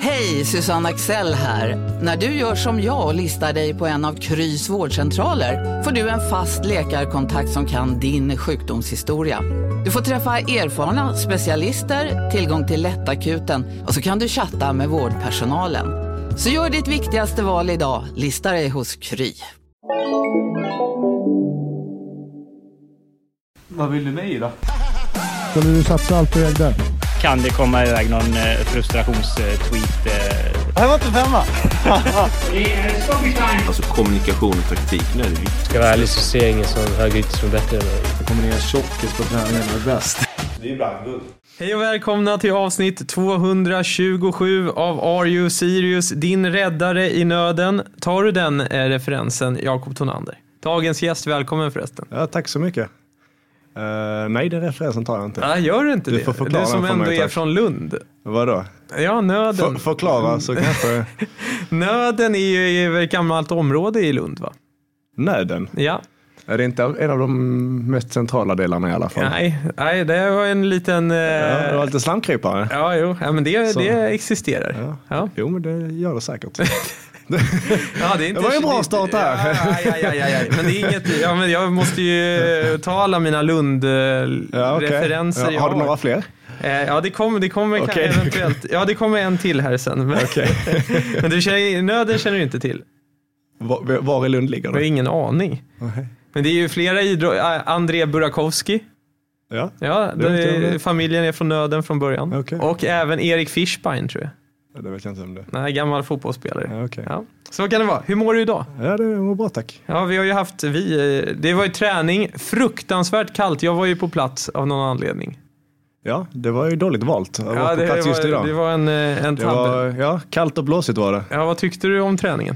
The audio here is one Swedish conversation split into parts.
Hej, Susanne Axel här. När du gör som jag och listar dig på en av Krys vårdcentraler får du en fast läkarkontakt som kan din sjukdomshistoria. Du får träffa erfarna specialister, tillgång till lättakuten och så kan du chatta med vårdpersonalen. Så gör ditt viktigaste val idag, lista dig hos Kry. Vad vill du med i då? Skulle du satsa allt på ägg där? Kan det komma iväg någon frustrationstweet? Det här var inte femma. Alltså kommunikation och taktik, nu är det viktigt. Ska jag vara ärlig så ser jag ingen som högerytter som är bättre än mig. Jag kommer ner tjockis på träningen är bäst. Det är ibland guld. Hej och välkomna till avsnitt 227 av Are You Serious? Din räddare i nöden. Tar du den referensen, Jakob Tonander? Dagens gäst, välkommen förresten. Ja, tack så mycket. Nej, den referensen tar jag inte. Nej, gör du inte det? Får förklara du som ändå mig, är från Lund. Vadå? Ja, nöden. Förklara så kanske... Nöden är ju ett gammalt område i Lund, va? Nöden? Ja. Är det inte en av de mest centrala delarna i alla fall? Nej, det var en liten... Ja, det var lite slamkrypare. Ja, men det existerar. Ja. Jo, men det gör det säkert. Ja, det var ju en bra start här. Ja. Men det är inget... Ja, men jag måste ju ta alla mina Lund-referenser. Ja, har du några fler? Ja, det kommer okay. eventuellt. Ja, det kommer en till här sen. Men, men nöden känner du inte till. Var i Lund ligger det? Jag har ingen aning. Okay. Men det är ju flera André Burakovsky. Ja, familjen är från Nöden från början. Okay. Och även Erik Fischbein, tror jag. Det vet jag inte om det. Nej, gammal fotbollsspelare. Ja, okay. Ja. Så kan det vara. Hur mår du idag? Ja, det mår bra, tack. Ja, vi har ju haft... det var ju träning. Fruktansvärt kallt. Jag var ju på plats av någon anledning. Ja, det var ju dåligt valt. Jag var på plats just idag. Det var en tabbe. Ja, kallt och blåsigt var det. Ja, vad tyckte du om träningen?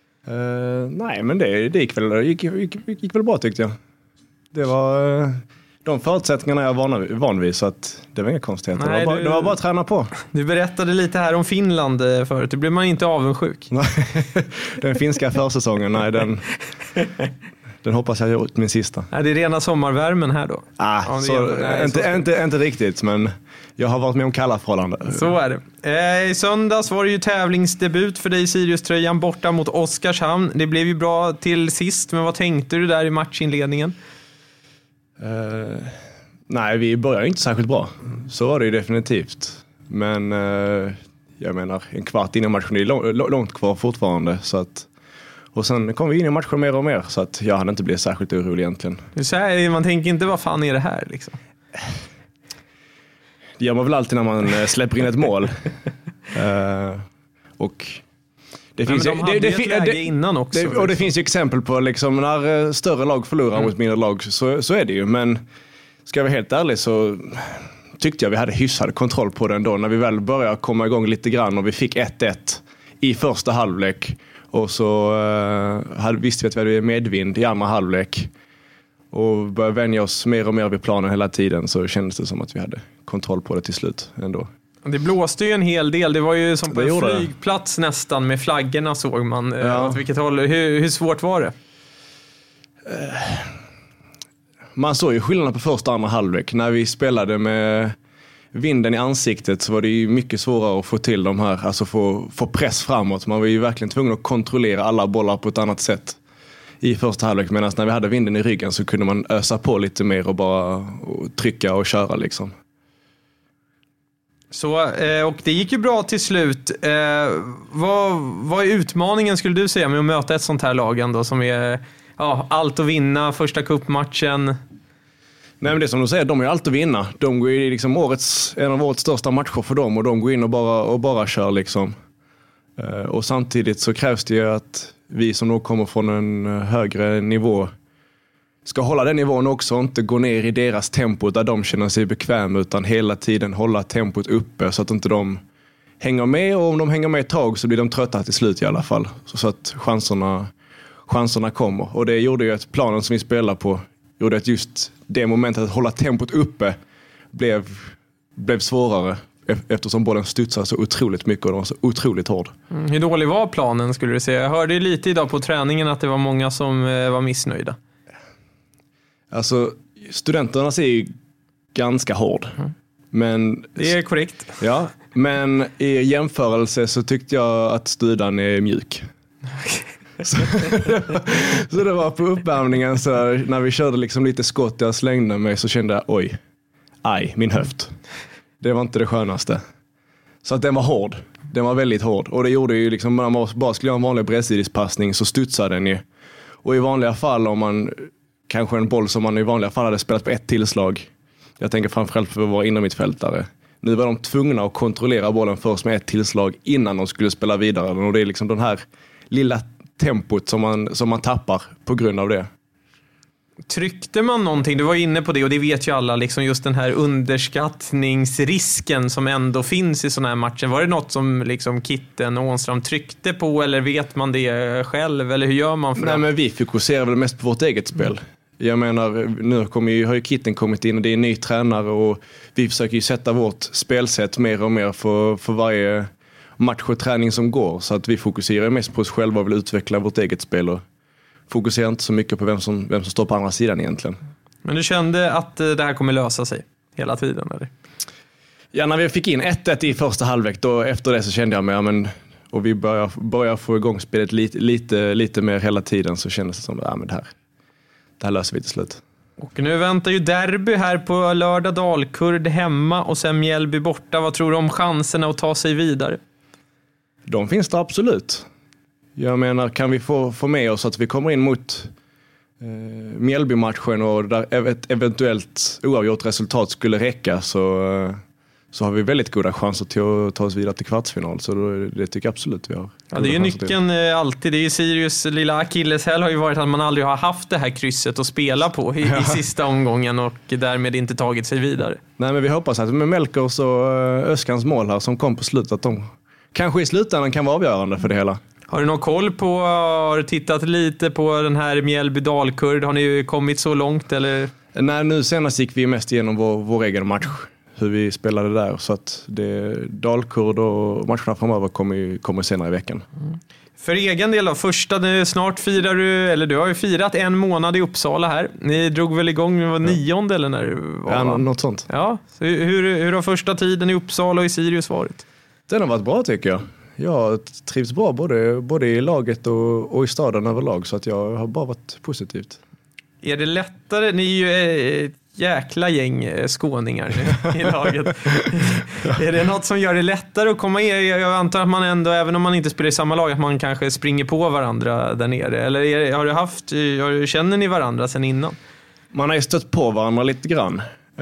Nej, men det gick väl bra, tyckte jag. Det var... De förutsättningarna jag är van vid, så att det var inga konstigheter. Nej, det var bara att träna på. Du berättade lite här om Finland förut. Det blev man inte avundsjuk. Den finska försäsongen, nej, den hoppas jag gjort min sista. Är det rena sommarvärmen här då? Inte riktigt, men jag har varit med om kalla förhållanden. Så är det. I söndags var det ju tävlingsdebut för dig i Sirius-tröjan borta mot Oskarshamn. Det blev ju bra till sist, men vad tänkte du där i matchinledningen? Nej, vi började inte särskilt bra. Så var det ju definitivt. Men jag menar, en kvart in i matchen är långt kvar fortfarande. Så att, och sen kom vi in i matchen mer och mer. Så att jag hade inte blivit särskilt orolig egentligen. Så här, man tänker inte, vad fan är det här liksom? Det gör man väl alltid när man släpper in ett mål. Och... Det finns innan också. Och det finns ju exempel på liksom, när större lag förlorar mot mindre lag, så är det ju. Men ska jag vara helt ärlig så tyckte jag vi hade hyfsad kontroll på den då. När vi väl började komma igång lite grann och vi fick 1-1 i första halvlek. Och så visste vi att vi hade medvind i andra halvlek. Och började vänja oss mer och mer vid planen hela tiden, så kändes det som att vi hade kontroll på det till slut ändå. Det blåste ju en hel del. Det var ju som på en flygplats nästan med flaggorna, såg man. Åt vilket håll. Hur svårt var det? Man såg ju skillnaden på första och andra halvlek. När vi spelade med vinden i ansiktet så var det ju mycket svårare att få till de här, alltså få press framåt. Man var ju verkligen tvungen att kontrollera alla bollar på ett annat sätt i första halvlek. Medan när vi hade vinden i ryggen så kunde man ösa på lite mer och bara trycka och köra liksom. Så, och det gick ju bra till slut. Vad är utmaningen, skulle du säga, med att möta ett sånt här lag ändå, som är allt att vinna första cupmatchen? Nej, men det som du säger, de är ju allt att vinna. De går ju liksom en av årets största matcher för dem, och de går in och bara kör liksom. Och samtidigt så krävs det ju att vi som nog kommer från en högre nivå ska hålla den nivån också och inte gå ner i deras tempo där de känner sig bekväma, utan hela tiden hålla tempot uppe så att inte de hänger med, och om de hänger med ett tag så blir de trötta till slut i alla fall, så att chanserna kommer. Och det gjorde ju att planen som vi spelar på gjorde att just det momentet att hålla tempot uppe blev svårare, eftersom bollen studsade så otroligt mycket och den var så otroligt hård. Hur dålig var planen, skulle du säga? Jag hörde lite idag på träningen att det var många som var missnöjda. Alltså, studenterna är ju ganska hård. Men det är korrekt. Ja, Men i jämförelse så tyckte jag att studan är mjuk. Så det var på uppvärmningen så när vi körde liksom lite skott jag slängde mig så kände jag aj, min höft. Det var inte det skönaste. Så att den var hård. Den var väldigt hård. Och det gjorde ju liksom, när man bara skulle göra en vanlig bredsidespassning så studsade den ju. Och i vanliga fall om man, kanske en boll som man i vanliga fall hade spelat på ett tillslag. Jag tänker framförallt för att vara innermittfältare. Nu var de tvungna att kontrollera bollen först med ett tillslag innan de skulle spela vidare. Och det är liksom den här lilla tempot som man tappar på grund av det. Tryckte man någonting? Du var inne på det och det vet ju alla, liksom just den här underskattningsrisken som ändå finns i såna här matcher. Var det något som liksom Kitten och Ånström tryckte på eller vet man det själv eller hur gör man för det? Nej, men vi fokuserar väl mest på vårt eget spel. Jag menar, nu har ju Kitten kommit in och det är en ny tränare och vi försöker ju sätta vårt spelsätt mer och mer för varje match och träning som går. Så att vi fokuserar mest på oss själva och vill utveckla vårt eget spel och fokuserar inte så mycket på vem som står på andra sidan egentligen. Men du kände att det här kommer lösa sig hela tiden, eller? Ja, när vi fick in 1-1 i första halvlek, då efter det så kände jag mig, och vi börjar få igång spelet lite mer hela tiden, så kändes det som men det här löser vi till slut. Och nu väntar ju derby här på lördag, Dalkurd hemma och sen Mjällby borta. Vad tror du om chanserna att ta sig vidare? De finns det absolut. Jag menar, kan vi få med oss att vi kommer in mot Mjällby-matchen och där ett eventuellt oavgjort resultat skulle räcka så har vi väldigt goda chanser till att ta oss vidare till kvartsfinal. Så det tycker jag absolut vi har. Ja, det är ju nyckeln alltid. Det är ju Sirius lilla akilleshäl har ju varit att man aldrig har haft det här krysset att spela på i sista omgången och därmed inte tagit sig vidare. Nej, men vi hoppas att med Melkers och Öskans mål här som kom på slutet att de kanske i slutändan kan vara avgörande för det hela. Har du någon koll på, har du tittat lite på den här Mjällby Dalkurd? Har ni kommit så långt eller? Nej, nu senast gick vi mest igenom vår egen match. Hur vi spelade där. Så att Dalkurd och matcherna framöver kommer senare i veckan. Mm. För egen del då, första, snart firar du, eller du har ju firat 1 månad i Uppsala här. Ni drog väl igång med 9:e eller när det var? Ja, något sånt. Ja, så hur har första tiden i Uppsala och i Sirius varit? Den har varit bra tycker jag. Jag trivs bra både i laget och i staden överlag, så att jag har bara varit positivt. Är det lättare? Ni är ju ett jäkla gäng skåningar i laget. Är det något som gör det lättare att komma in? Jag antar att man ändå, även om man inte spelar i samma lag, att man kanske springer på varandra där nere. Eller känner ni varandra sedan innan? Man har ju stött på varandra lite grann.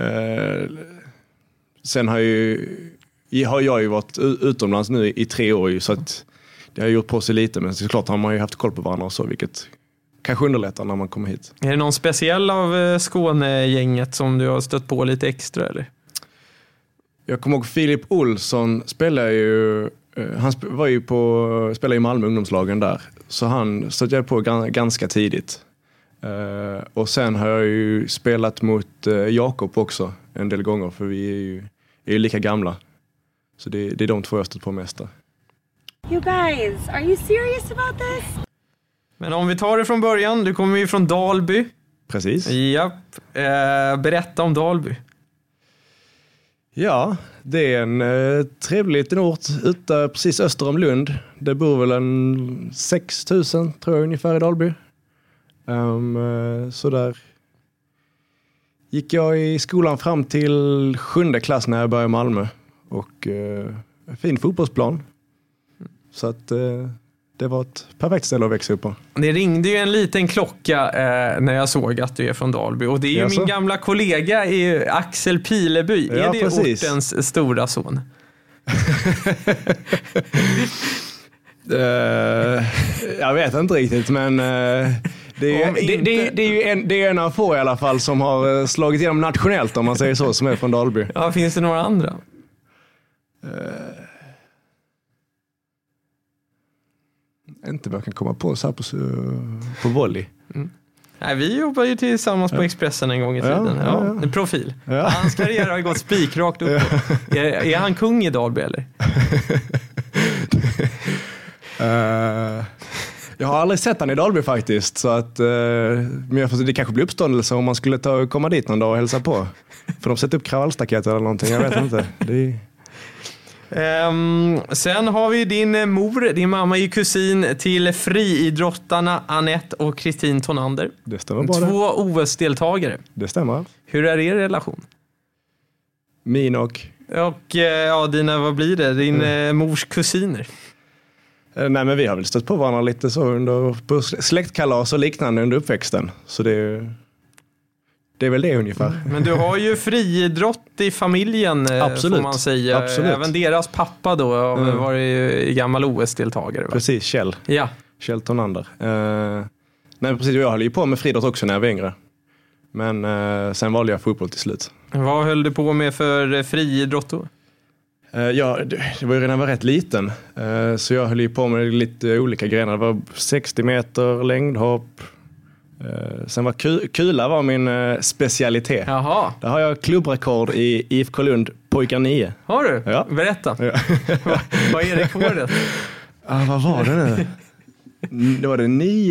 Sen har jag ju varit utomlands nu i 3 år, så att det har gjort på sig lite, men såklart har man ju haft koll på varandra och så, vilket kanske underlättar när man kommer hit. Är det någon speciell av Skånegänget som du har stött på lite extra eller? Jag kommer ihåg Filip Olsson spelade ju i Malmö ungdomslagen där, så han stötte jag på ganska tidigt. Och sen har jag ju spelat mot Jakob också en del gånger, för vi är ju lika gamla. Så det är de 2 jag stött på mest där. You guys, are you serious about this? Men om vi tar det från början, du kommer ju från Dalby. Precis. Japp. Berätta om Dalby. Ja, det är en trevlig liten ort precis öster om Lund. Det bor väl en 6 000 tror jag ungefär i Dalby. Så där gick jag i skolan fram till 7:e klass när jag började i Malmö. Och fin fotbollsplan. Så att det var ett perfekt ställe att växa upp på. Det ringde ju en liten klocka när jag såg att du är från Dalby. Och det är ju min gamla kollega Axel Pileby. Är det precis ortens stora son? Jag vet inte riktigt, men det är en av få i alla fall som har slagit igenom nationellt, om man säger så, som är från Dalby. Ja, finns det några andra? Inte vad jag kan komma på så här på volley. Mm. Nej, vi jobbar ju tillsammans på Expressen en gång i tiden. Ja. En profil. Ja. Hans karriär har gått spikrakt upp. Är han kung i Dalby eller? Jag har aldrig sett han i Dalby faktiskt, så att men det kanske blir uppståndelse om man skulle komma dit någon dag och hälsa på. För de sätter upp kravallstaket eller någonting, jag vet inte. Sen har vi din mor. Din mamma är kusin till friidrottarna Anette och Kristin Tonander. Det stämmer bra. 2 OS-deltagare. Det stämmer. Hur är er relation? Min och dina, vad blir det? Din mors kusiner. Nej, men vi har väl stött på varandra lite så på släktkalas och liknande under uppväxten. Så det är väl det ungefär. Men du har ju friidrott i familjen. Absolut. Får man säga. Absolut. Även deras pappa då var ju gammal OS-deltagare. Va? Precis, Kjell. Ja. Kjell Tonander. Nej, precis. Jag höll ju på med friidrott också när jag var yngre. Men sen valde jag fotboll till slut. Vad höll du på med för friidrott då? Det var ju redan var rätt liten. Så jag höll ju på med lite olika grenar. Det var 60 meter längdhopp. Sen var kula var min specialitet. Jaha. Där har jag klubbrekord i IFK Lund pojkar 9. Har du? Ja. Berätta. Ja. Vad är rekordet? Vad var det nu? Det var det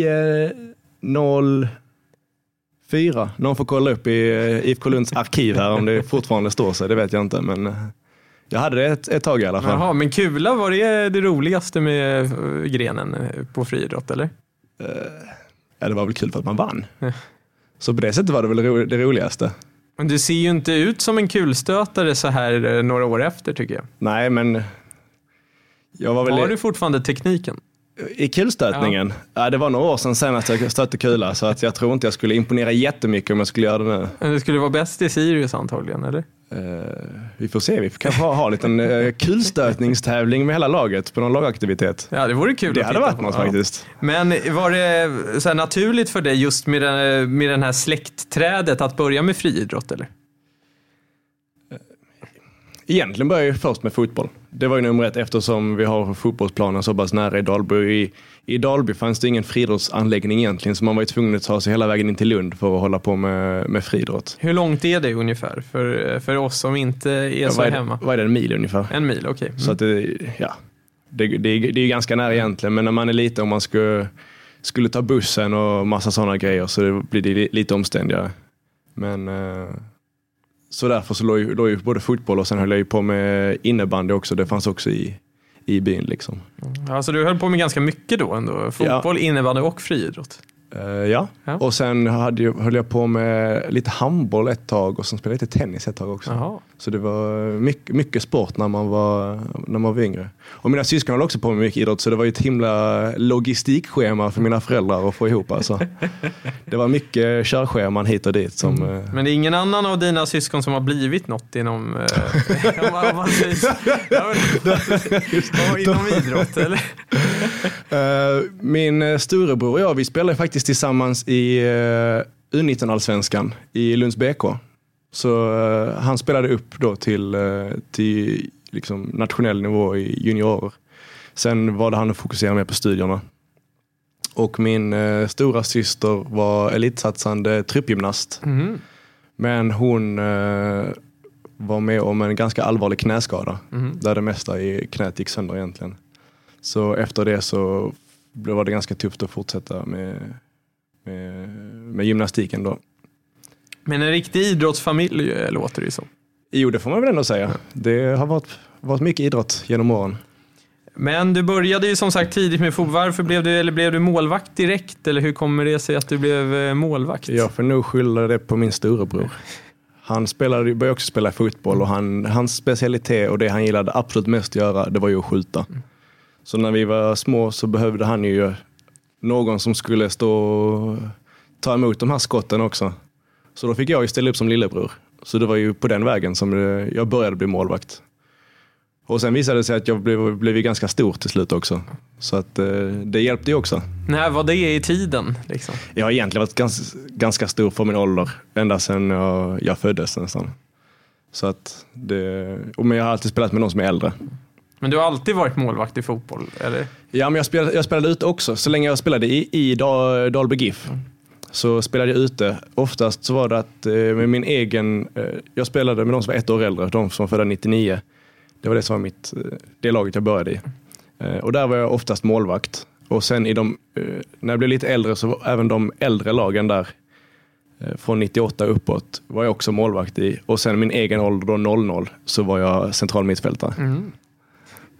9:04. Någon får kolla upp i IFK Lunds arkiv här om det fortfarande står sig. Det vet jag inte, men jag hade det ett tag i alla fall. Jaha, men kula, var det roligaste med grenen på friidrott, eller? Ja, det var väl kul för att man vann. Så på det sättet var det väl det roligaste. Men du ser ju inte ut som en kulstötare så här några år efter, tycker jag. Nej, men jag var väl... Har du fortfarande tekniken? I kulstötningen? Ja, det var några år sedan senast jag stötte kula, så att jag tror inte jag skulle imponera jättemycket om jag skulle göra det nu. Men du skulle vara bäst i Sirius antagligen, eller? Vi får se, vi kanske ha en liten kulstötningstävling med hela laget på någon lagaktivitet. Ja, det vore kul. Det hade varit något faktiskt. Men var det så här naturligt för dig just med den här släktträdet att börja med friidrott, eller? Egentligen började jag först med fotboll. Det var ju nummer 1 eftersom vi har fotbollsplanen så pass nära i Dalby. I Dalby fanns det ingen friidrottsanläggning egentligen, så man var ju tvungen att ta sig hela vägen in till Lund för att hålla på med friidrott. Hur långt är det ungefär för oss som inte är så hemma? Vad är det, en mil ungefär? En mil, okej. Så att det är ju ganska nära egentligen, men när man är lite, om man skulle ta bussen och massa sådana grejer, så blir det lite omständigare. Men... Så därför så låg ju både fotboll och sen höll jag ju på med innebandy också. Det fanns också i byn liksom. Alltså du höll på med ganska mycket då ändå? Fotboll, innebandy och friidrott? Ja, och sen höll jag på med lite handboll ett tag och sen spelade jag lite tennis ett tag också. Aha. Så det var mycket sport när man var yngre. Och mina syskon höll också på med mycket idrott, så det var ju ett himla logistikschema för mina föräldrar att få ihop. Alltså. Det var mycket körscheman hit och dit. Som, Men det är ingen annan av dina syskon som har blivit något inom, inom idrott, eller? Min storebror och jag, vi spelade faktiskt tillsammans i U19-allsvenskan i Lunds BK. Så han spelade upp då till liksom nationell nivå i juniorer. Sen var det han att fokusera mer på studierna. Och min stora syster var elitsatsande trippgymnast. Mm. Men hon var med om en ganska allvarlig knäskada. Mm. Där det mesta i knät gick sönder egentligen. Så efter det så var det ganska tufft att fortsätta med gymnastiken då. Men en riktig idrottsfamilj låter det som. Jo, det får man väl ändå säga. Det har varit mycket idrott genom åren. Men du började ju som sagt tidigt med fotboll. Varför blev du målvakt direkt? Eller hur kommer det sig att du blev målvakt? Jag får nog skylla det på min storebror. Han började också spela fotboll och hans specialitet och det han gillade absolut mest att göra, det var ju att skjuta. Mm. Så när vi var små så behövde han ju någon som skulle stå och ta emot de här skotten också. Så då fick jag ju ställa upp som lillebror. Så det var ju på den vägen som jag började bli målvakt. Och sen visade det sig att jag blev ganska stor till slut också. Så att det hjälpte ju också. När var det i tiden? Liksom? Jag har egentligen varit ganska stor för min ålder. Ända sedan jag föddes nästan. Så att men jag har alltid spelat med någon som är äldre. Men du har alltid varit målvakt i fotboll, eller? Ja, men jag spelade ute också. Så länge jag spelade i Dalby GIF. Så spelade jag ute. Oftast så var det att med min egen... jag spelade med de som var 1 år äldre. De som var födda 99. Det var det som var det laget jag började i. Och där var jag oftast målvakt. Och sen när jag blev lite äldre så var även de äldre lagen där från 98 uppåt var jag också målvakt i. Och sen min egen ålder då 00 så var jag central mittfältare. Mm.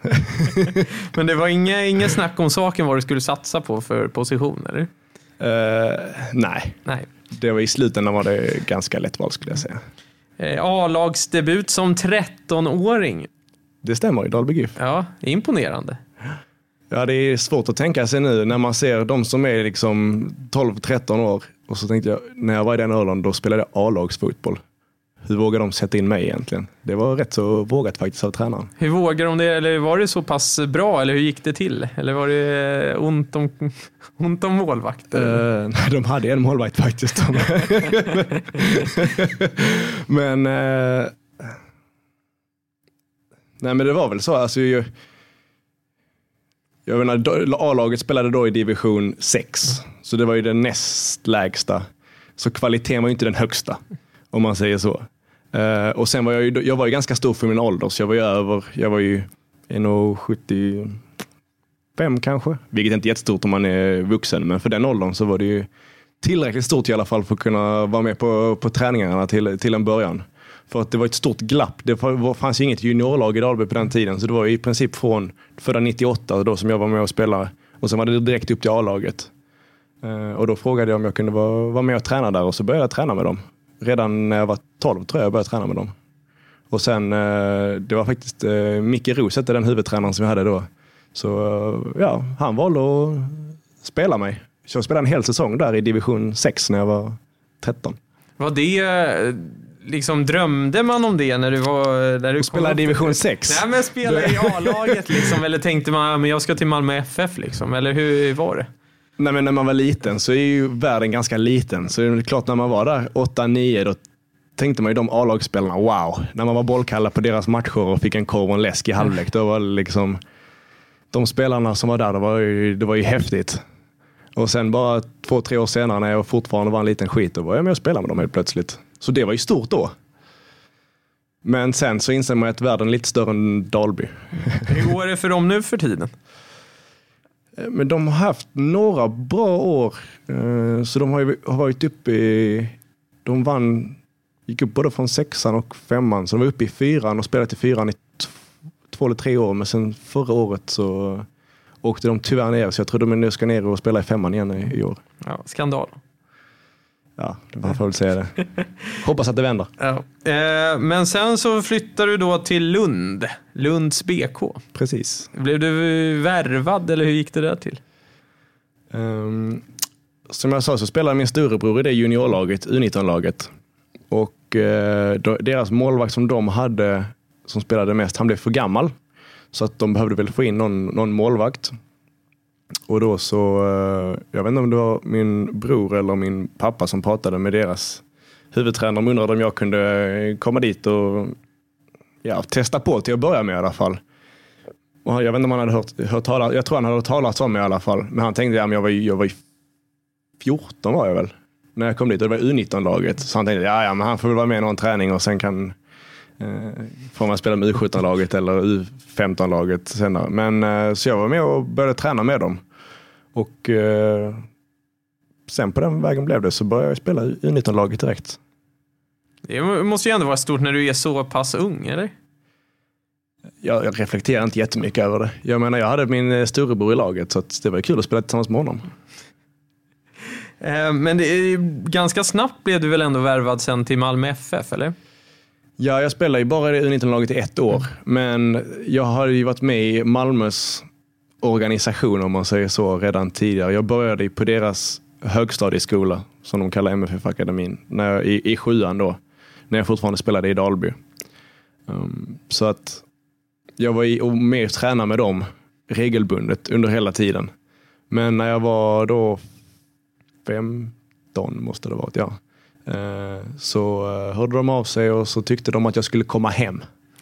Men det var inga snack om saken vad du skulle satsa på för position, eller? Nej. Det var i slutändan var det ganska lätt val, skulle jag säga. A-lagsdebut som 13-åring. Det stämmer i Dalby GIF. Ja, imponerande. Ja, det är svårt att tänka sig nu när man ser de som är liksom 12-13 år. Och så tänkte jag, när jag var i den åldern, då spelade jag A-lagsfotboll. Hur vågar de sätta in mig egentligen? Det var rätt så vågat faktiskt av tränaren. Hur vågar de det? Eller var det så pass bra? Eller hur gick det till? Eller var det ont om målvakter? Nej, de hade en målvakt faktiskt. Men nej, men det var väl så. Alltså, jag menar, A-laget spelade då i division 6. Så det var ju den näst lägsta. Så kvaliteten var ju inte den högsta, om man säger så. Och sen var jag var ju ganska stor för min ålder, så jag var ju 1,75 kanske. Vilket inte är jättestort om man är vuxen, men för den åldern så var det ju tillräckligt stort i alla fall för att kunna vara med på träningarna till en början. För att det var ett stort glapp. Det fanns ju inget juniorlag i Dalby på den tiden, så det var i princip från födda 98 då som jag var med och spelade. Och sen var det direkt upp till A-laget. Och då frågade jag om jag kunde vara med och träna där, och så började jag träna med dem. Redan när jag var 12 tror jag började träna med dem. Och sen, det var faktiskt Micke Roset, den huvudtränaren som jag hade då. Så ja, han valde att spela mig. Så jag spelade en hel säsong där i division 6 när jag var 13. Var det liksom, drömde man om det när du var där du spelade division 6? Nej, men spelade i A-laget liksom, eller tänkte man men jag ska till Malmö FF liksom, eller hur var det? Nej, men när man var liten så är ju världen ganska liten. Så det är klart, när man var där 8-9 då tänkte man ju de A-lagsspelarna, wow. När man var bollkallad på deras matcher och fick en korv och en läsk i halvlek, då var det liksom de spelarna som var där, det var ju häftigt. Och sen bara 2-3 år senare när jag fortfarande var en liten skit, då var jag med och spelade med dem helt plötsligt. Så det var ju stort då. Men sen så inser man att världen är lite större än Dalby. Hur går det för dem nu för tiden? Men de har haft några bra år. Så de har varit uppe i... gick upp både från 6:an och 5:an. Så de var uppe i 4:an och spelade till 4:an i 2 eller 3 år. Men sen förra året så åkte de tyvärr ner. Så jag tror de nu ska ner och spela i 5:an igen i år. Ja, skandal. Ja, man får väl säga det. Hoppas att det vänder. Ja. Men sen så flyttar du då till Lunds BK. Precis. Blev du värvad eller hur gick det där till? Som jag sa så spelade min storebror i det juniorlaget, U19-laget. Och deras målvakt som de hade, som spelade mest, han blev för gammal. Så att de behövde väl få in någon målvakt. Och då så, jag vet inte om det var min bror eller min pappa som pratade med deras huvudtränare. De undrade om jag kunde komma dit och testa på till att börja med i alla fall. Och jag vet inte om han hade hört talas, jag tror han hade hört talas om mig i alla fall. Men han tänkte, jag var 14 var jag väl när jag kom dit, och det var U19-laget. Så han tänkte, men han får väl vara med i någon träning och sen kan får man spela med U17-laget eller U15-laget senare. Men så jag var med och började träna med dem. Och sen på den vägen blev det, så började jag spela U19-laget direkt. Det måste ju ändå vara stort när du är så pass ung, eller? Jag reflekterar inte jättemycket över det. Jag menar, jag hade min storebror i laget, så att det var kul att spela tillsammans med honom. Men det är ganska snabbt blev du väl ändå värvad sen till Malmö FF, eller? Ja, jag spelade ju bara i U19-laget i 1 år. Men jag har ju varit med i Malmös organisation, om man säger så, redan tidigare. Jag började på deras högstadieskola, som de kallar MFF-akademin, i 7:an då, när jag fortfarande spelade i Dalby. Så att jag var med och tränade med dem regelbundet under hela tiden. Men när jag var då 15 måste det ha varit, så hörde de av sig och så tyckte de att jag skulle komma hem.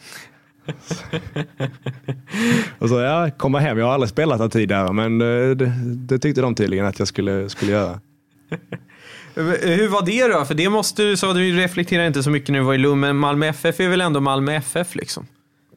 Och så komma hem, jag har aldrig spelat här tidigare, men det tyckte de tydligen att jag skulle göra. Hur var det då? För det måste du, så du reflekterar inte så mycket när du var i Lund, men Malmö FF är väl ändå Malmö FF liksom?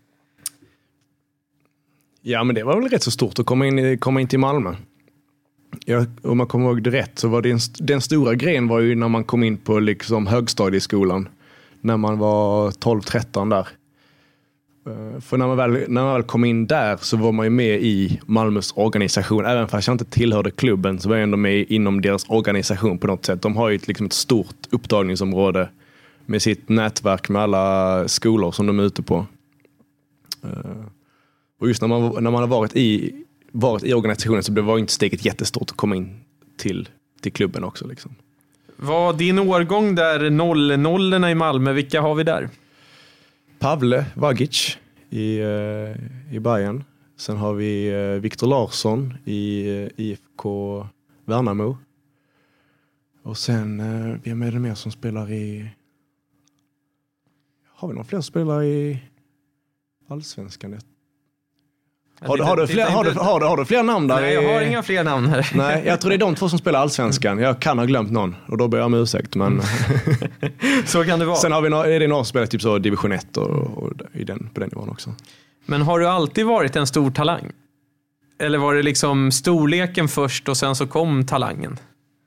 Ja, men det var väl rätt så stort att komma in till Malmö. Om man kommer ihåg det rätt, så var den stora grejen var ju när man kom in på liksom högstadieskolan, när man var 12-13 där. För när man väl kom in där så var man ju med i Malmös organisation. Även fast jag inte tillhörde klubben så var jag ändå med inom deras organisation på något sätt. De har ju liksom ett stort upptagningsområde med sitt nätverk med alla skolor som de är ute på. Och just när man har varit i organisationen så var inte steget jättestort att komma in till klubben också. Liksom. Vad din årgång där, 00-orna i Malmö, vilka har vi där? Pavle Vagic i Bayern. Sen har vi Viktor Larsson i IFK Värnamo. Och sen, vem är det mer som spelar i... Har vi någon fler som spelar i Allsvenskan? Har du fler namn där? Nej, jag har inga fler namn här. Nej, jag tror det är de två som spelar Allsvenskan. Jag kan ha glömt någon och då ber jag om ursäkt. Men... Så kan det vara. Sen har vi är det några som spelar typ så division 1 och på den nivån också. Men har du alltid varit en stor talang? Eller var det liksom storleken först och sen så kom talangen?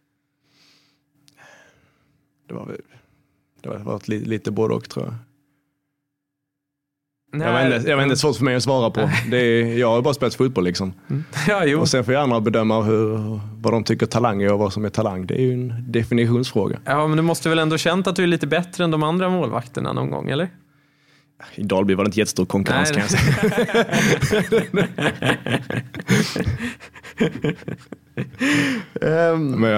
Det var varit lite både och, tror jag. Jag vet inte, svårt för mig att svara på. Jag har bara spelat fotboll liksom. Ja, jo. Och sen får ju andra bedöma vad de tycker talang är och vad som är talang. Det är ju en definitionsfråga. Ja, men du måste väl ändå känt att du är lite bättre än de andra målvakterna någon gång, eller? I Dalby var det inte jättestor konkurrens, kan jag säga. Men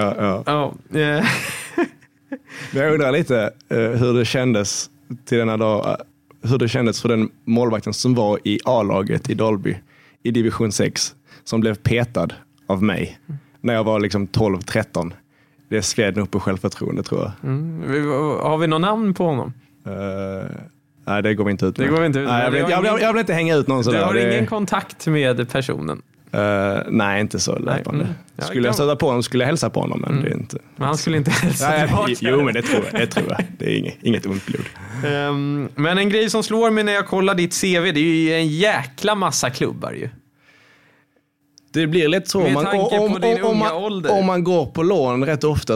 jag undrar lite hur det kändes till denna dag. Hur det kändes för den målvakten som var i A-laget i Dalby i division 6 som blev petad av mig när jag var liksom 12-13. Det sved upp på självförtroende, tror jag. Har vi någon namn på honom? Nej, det går vi inte ut med. Det går vi inte ut med. Nej, jag vill inte hänga ut någon sådär. Du har ingen kontakt med personen? Nej, inte så löpande. Skulle jag stöta på honom skulle jag hälsa på honom, men det är inte... Men han skulle inte hälsa tillbaka. Jo, men det tror jag. Det är inget ont blod. Men en grej som slår mig när jag kollar ditt CV, det är ju en jäkla massa klubbar ju. Det blir lätt så. Om man går på lån rätt ofta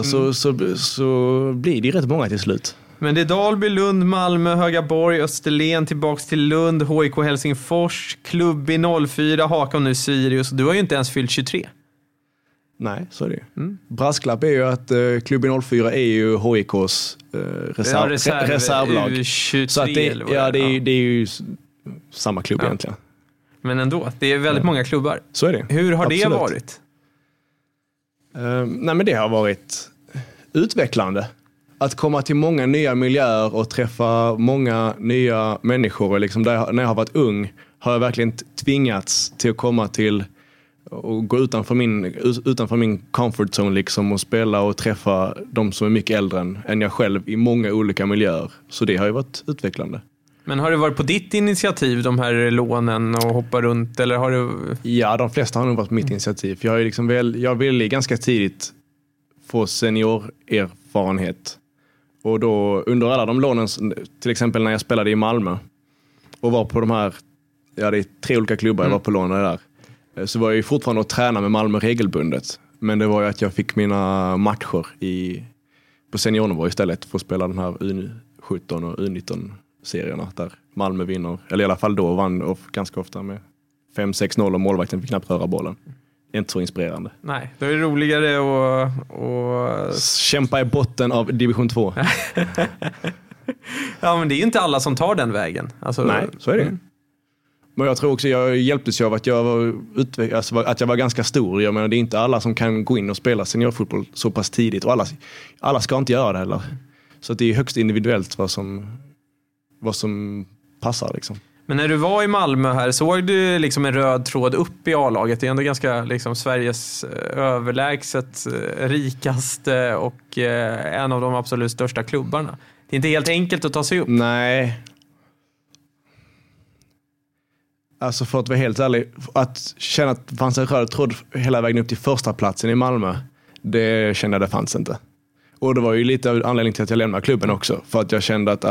så blir det rätt många till slut. Men det är Dalby, Lund, Malmö, Högaborg, Österlen, tillbaks till Lund, HIK Helsingfors, Klubb i 04, Hakon nu Sirius. Du har ju inte ens fyllt 23. Nej, så är det. Brasklapp är ju att Klubb i 04 är ju HIKs reservlag. U23, så att det är ju samma klubb egentligen. Men ändå, det är väldigt många klubbar. Så är det. Hur har Absolut. det varit? Nej, men det har varit utvecklande. Att komma till många nya miljöer och träffa många nya människor. Och liksom när jag har varit ung har jag verkligen tvingats till att komma till och gå utanför min comfort zone liksom, och spela och träffa de som är mycket äldre än jag själv i många olika miljöer. Så det har ju varit utvecklande. Men har det varit på ditt initiativ, de här lånen och hoppa runt? Eller har du... Ja, de flesta har nog varit på mitt initiativ. För jag ville ganska tidigt få seniorerfarenhet. Och då under alla de lånen, till exempel när jag spelade i Malmö och var på de här, det är 3 olika klubbar jag var på lån där. Så var jag ju fortfarande att träna med Malmö regelbundet. Men det var ju att jag fick mina matcher på seniornivå istället för att spela de här U17 och U19-serierna där Malmö vinner. Eller i alla fall då vann ganska ofta med 5-6-0 och målvakten fick knappt röra bollen. Inte så inspirerande. Nej, då är det roligare att kämpa i botten av division 2. Ja, men det är ju inte alla som tar den vägen. Alltså, nej, så är det. Men jag tror också jag hjälptes av att jag var ganska stor. Jag menar, det är inte alla som kan gå in och spela seniorfotboll så pass tidigt. Och alla ska inte göra det heller. Så att det är högst individuellt vad som passar liksom. Men när du var i Malmö här, såg du liksom en röd tråd upp i A-laget? Det är ändå ganska liksom Sveriges överlägset rikaste och en av de absolut största klubbarna. Det är inte helt enkelt att ta sig upp. Nej. Alltså för att vara helt ärlig, att känna att det fanns en röd tråd hela vägen upp till första platsen i Malmö, det kände jag det fanns inte. Och det var ju lite av anledning till att jag lämnade klubben också. För att jag kände att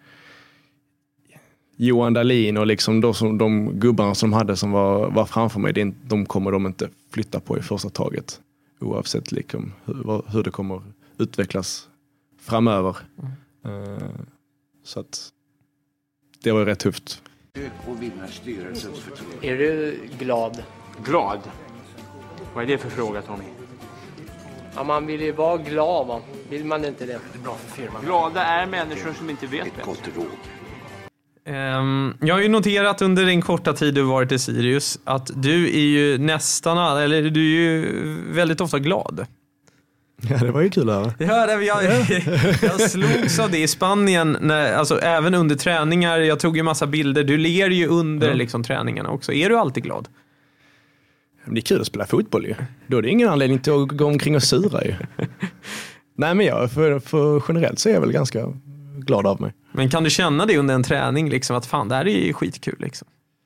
Johan Dahlin och liksom de gubbarna som hade som var framför mig, de kommer de inte flytta på i första taget. Oavsett liksom hur det kommer utvecklas framöver. Så att det var rätt tufft. Och vinna styrelsens förtroende. Är du glad? Glad? Vad är det för fråga, Tommy? Ja, man vill ju vara glad, va? Vill man inte det? Det är bra för firman. Glada är människor som inte vet Ett gott råd. Jag har ju noterat under din korta tid du varit i Sirius att du är ju du är ju väldigt ofta glad. Ja, det var ju kul här. Ja, jag slogs av det i Spanien, alltså även under träningar. Jag tog ju massa bilder. Du ler ju under liksom träningarna också. Är du alltid glad? Det är kul att spela fotboll ju. Då är det ingen anledning till att gå omkring och sura ju. Nej, men jag för generellt så är jag väl ganska glad av mig. Men kan du känna det under en träning liksom, att fan, det här är ju skitkul liksom?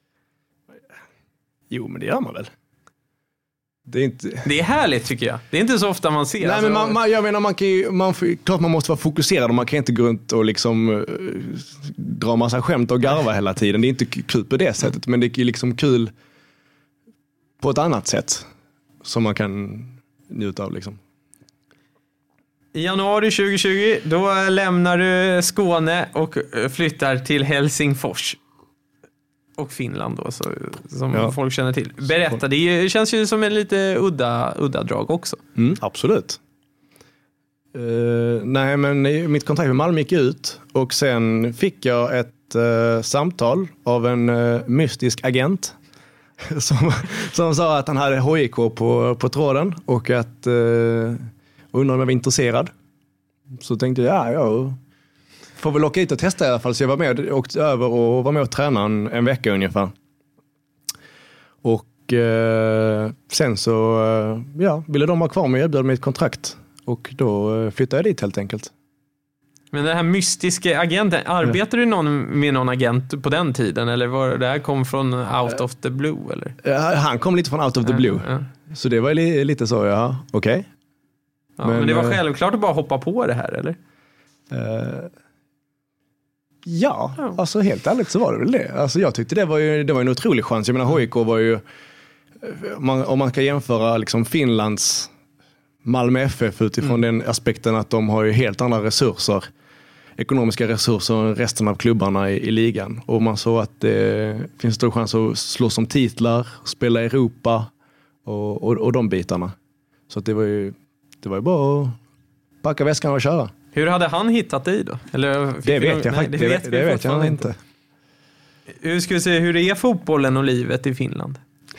Jo, men det gör man väl. Det är härligt tycker jag. Det är inte så ofta man ser. Nej, men jag menar, klart man måste vara fokuserad och man kan inte gå runt och liksom dra massa skämt och garva hela tiden. Det är inte kul på det sättet, men det är liksom kul på ett annat sätt som man kan njuta av liksom. I januari 2020 då lämnar du Skåne och flyttar till Helsingfors. Och Finland då, som folk känner till. Berätta, det känns ju som en lite udda drag också. Absolut. Nej, men mitt kontrakt med Malmö gick ut och sen fick jag ett samtal av en mystisk agent som sa att han hade HIK på tråden och att undrade om jag var intresserad. Så tänkte jag, får väl åka hit och testa i alla fall. Så jag var med och åkte över och var med och tränade en vecka ungefär. Och sen så ville de ha kvar mig och erbjöd mig ett kontrakt. Och då flyttade jag dit helt enkelt. Men den här mystiska agenten, arbetade du med någon agent på den tiden? Eller var det här kom från out of the blue? Eller? Han kom lite från out of the blue. Så det var lite så, okej. Ja, men det var självklart att bara hoppa på det här, eller? Alltså helt ärligt så var det väl det. Alltså jag tyckte det var en otrolig chans. Jag menar, HIK var ju, om man ska jämföra liksom Finlands Malmö FF utifrån den aspekten att de har ju helt andra resurser, ekonomiska resurser än resten av klubbarna i ligan. Och man såg att det finns stor chans att slå som titlar, spela i Europa och de bitarna. Så att det var ju bara att packa väskan och köra. Hur hade han hittat dig då? Eller det vet jag faktiskt. Det vet jag inte. Hur ska vi se, hur är fotbollen och livet i Finland?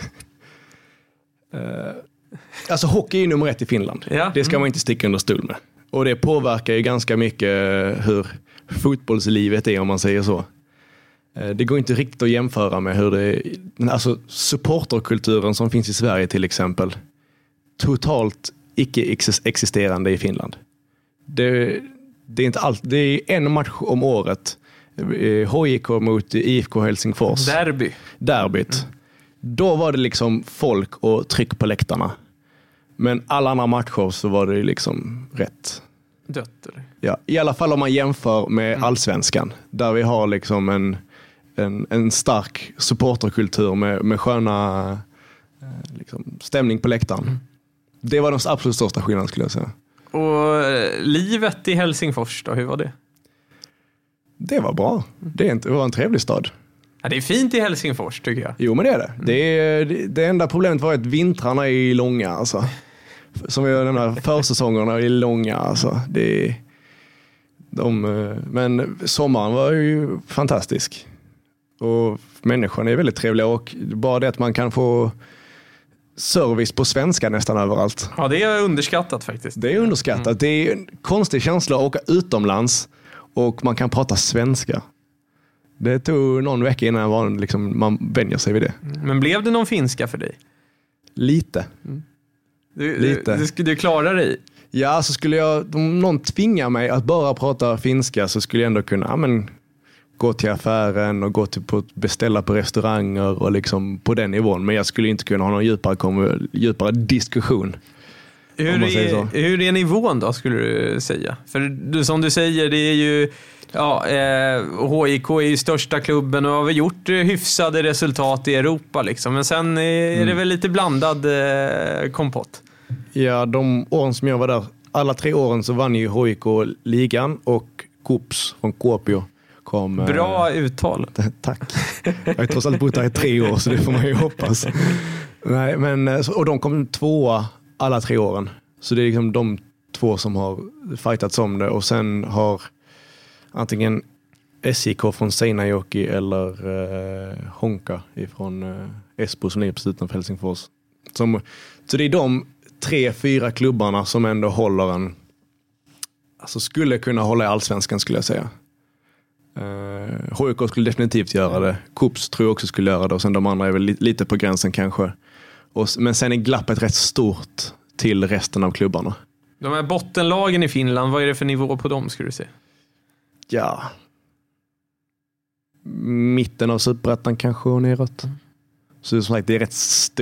Alltså hockey är nummer 1 i Finland. Ja. Det ska man inte sticka under stol med. Och det påverkar ju ganska mycket hur fotbollslivet är, om man säger så. Det går inte riktigt att jämföra med hur det... Alltså supporterkulturen som finns i Sverige till exempel. Totalt icke-existerande i Finland. Det är inte allt. Det är en match om året. HIK mot IFK Helsingfors. Derbyt. Då var det liksom folk och tryck på läktarna. Men alla andra matcher så var det liksom rätt dött, eller? Ja, i alla fall om man jämför med allsvenskan. Där vi har liksom en stark supporterkultur med sköna liksom, stämning på läktaren. Det var den absolut största skillnaden, skulle jag säga. Och livet i Helsingfors då, hur var det? Det var bra. Det var en trevlig stad. Ja, det är fint i Helsingfors tycker jag. Jo, men det är det. Det enda problemet var att vintrarna är långa. Alltså. Som jag nämnde, försäsongerna är långa. Alltså. Men sommaren var ju fantastisk. Och människorna är väldigt trevliga. Och bara det att man kan få service på svenska nästan överallt. Ja, det är underskattat faktiskt. Det är underskattat. Det är en konstig känsla att åka utomlands och man kan prata svenska. Det tog någon vecka innan man vänjer sig vid det. Men blev det någon finska för dig? Lite. Du klarar dig? Ja, så om någon tvingar mig att bara prata finska så skulle jag ändå kunna gå till affären och gå till beställa på restauranger och liksom på den nivån. Men jag skulle inte kunna ha någon djupare diskussion. Hur är nivån då, skulle du säga? För som du säger, det är ju HIK är ju största klubben och har väl gjort hyfsade resultat i Europa liksom. Men sen är det väl lite blandad kompott. Ja, de åren som jag var där, alla 3 åren så vann ju HIK ligan och Kups från Kuopio kom... Bra uttal. Tack. Jag har trots allt bott här i 3 år, så det får man ju hoppas. Nej, men, och de kom 2 alla 3 åren. Så det är liksom de 2 som har fightats om det. Och sen har antingen SIK från Seinäjoki eller Honka ifrån Espoo som ligger precis utanför Helsingfors. Så det är de 3-4 klubbarna som ändå håller en... Alltså skulle kunna hålla i allsvenskan, skulle jag säga. HIK skulle definitivt göra det. Kups tror jag också skulle göra det. Och sen de andra är väl lite på gränsen kanske. Men sen är glappet rätt stort till resten av klubbarna. De här bottenlagen i Finland, vad är det för nivå på dem, skulle du säga? Ja. Mitten av superettan kanske och neråt. Så som sagt, det är rätt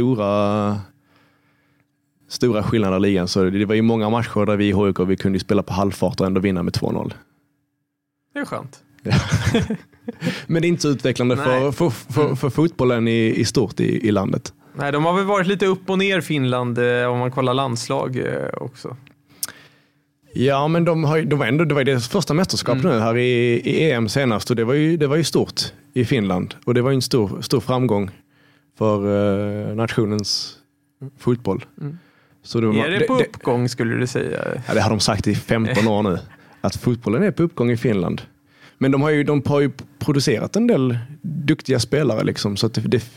stora skillnader i ligan. Så det var ju många matcher där vi i HIK vi kunde spela på halvfart och ändå vinna med 2-0. Det är skönt. Ja. Men det är inte så utvecklande för fotbollen i stort i landet. Nej, de har väl varit lite upp och ner Finland om man kollar landslag också. Ja, men det var deras första mästerskap nu här i EM senast, och det var ju stort i Finland, och det var ju en stor framgång för nationens fotboll. Så är det på uppgång, skulle du säga? Ja, det har de sagt i 15 år nu, att fotbollen är på uppgång i Finland. Men de har ju producerat en del duktiga spelare liksom, så att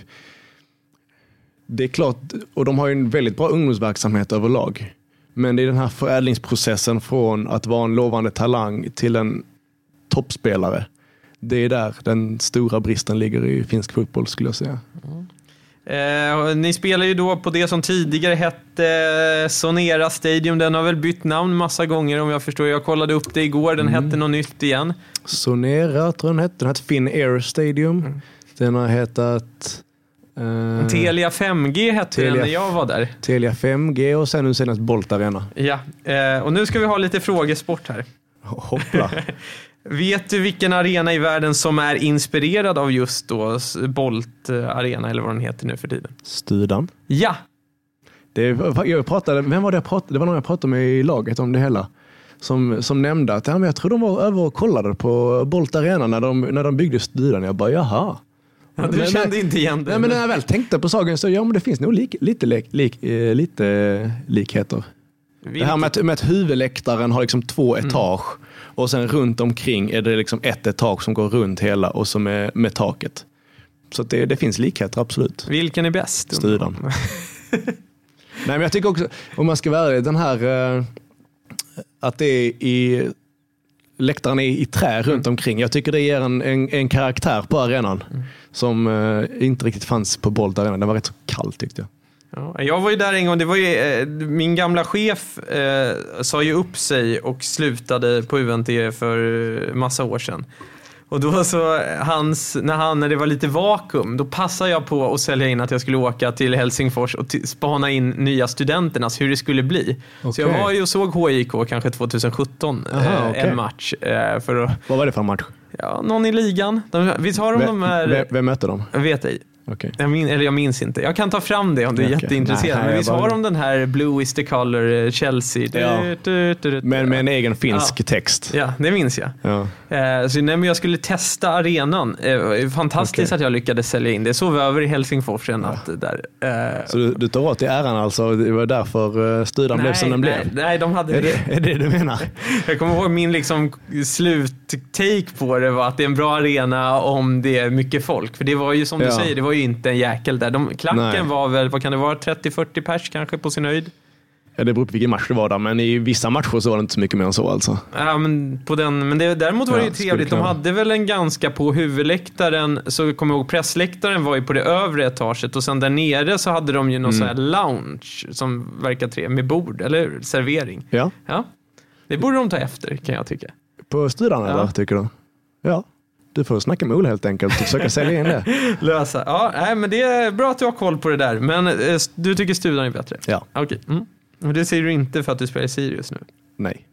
det är klart, och de har ju en väldigt bra ungdomsverksamhet överlag. Men det är den här förädlingsprocessen från att vara en lovande talang till en toppspelare. Det är där den stora bristen ligger i finsk fotboll, skulle jag säga. Ni spelar ju då på det som tidigare hette Sonera Stadium. Den har väl bytt namn massa gånger, om jag förstår. Jag kollade upp det igår, den hette något nytt igen. Sonera tror jag den hette Finnair Stadium. Den har hetat... Telia 5G hette den när jag var där. Telia 5G och sen nu senast Bolt Arena. Ja, och nu ska vi ha lite frågesport här. Hoppla. Vet du vilken arena i världen som är inspirerad av just då Bolt Arena, eller vad den heter nu för tiden? Studan. Ja. Vem var det jag pratade? Det var någon jag pratade med i laget om det hela. Som nämnde att men jag tror de var över och kollade på Bolt Arena när de byggde Studan. Jag bara, jaha. Ja, du kände inte igen det. Nej, men när jag väl tänkte på saken så men det finns nog lite likheter. Det här med att huvudläktaren har liksom 2 etage och sen runt omkring är det liksom 1 etage som går runt hela och som är med taket. Så att det finns likheter, absolut. Vilken är bäst? Studan. Nej, men jag tycker också, om man ska vara ärlig, den här att det är läktaren är i trä runt omkring. Jag tycker det ger en karaktär på arenan som inte riktigt fanns på Bolt Arena. Det var rätt så kallt, tyckte jag. Ja, jag var ju där en gång. Det var ju, min gamla chef sa ju upp sig och slutade på UNT för massa år sedan. Och då så när det var lite vakuum, då passade jag på att sälja in att jag skulle åka till Helsingfors och spana in nya studenternas, hur det skulle bli. Okay. Så jag var ju och såg HIK kanske 2017 en match. Vad var det för match? Ja, någon i ligan. Visst har de här... Vem mötte de? Jag vet ej. Okay. Jag minns inte. Jag kan ta fram det om du är jätteintresserad. Men visst har de den här Blue is the color Chelsea. Men med en egen finsk text. Ja, det minns jag. Ja. Så när jag skulle testa arenan, fantastiskt att jag lyckades sälja in det. Sov över i Helsingfors en natt där. Så du tar åt i äran alltså? Det var därför Studan blev som den blev? Nej, de hade är det du menar? Jag kommer ihåg min liksom sluttake på det var att det är en bra arena om det är mycket folk. För det var ju som du säger, det var ju inte en jäkel där. Klacken var väl, vad kan det vara, 30-40 pers kanske på sin höjd? Ja, det beror på vilken match det var där, men i vissa matcher så var det inte så mycket mer än så alltså. Ja, men däremot var det ju trevligt. De hade väl en ganska på huvudläktaren, så kommer jag ihåg pressläktaren var ju på det övre etaget och sen där nere så hade de ju någon sån här lounge som verkar trevligt med bord eller servering. Ja. Det borde de ta efter, kan jag tycka. På Studan eller tycker du? Ja. Du får snacka med Ola helt enkelt och försöka sälja in det. Lösa. Ja, men det är bra att du har koll på det där. Men du tycker Studan är bättre? Ja. Okej. Och det säger du inte för att du spelar i Sirius nu? Nej.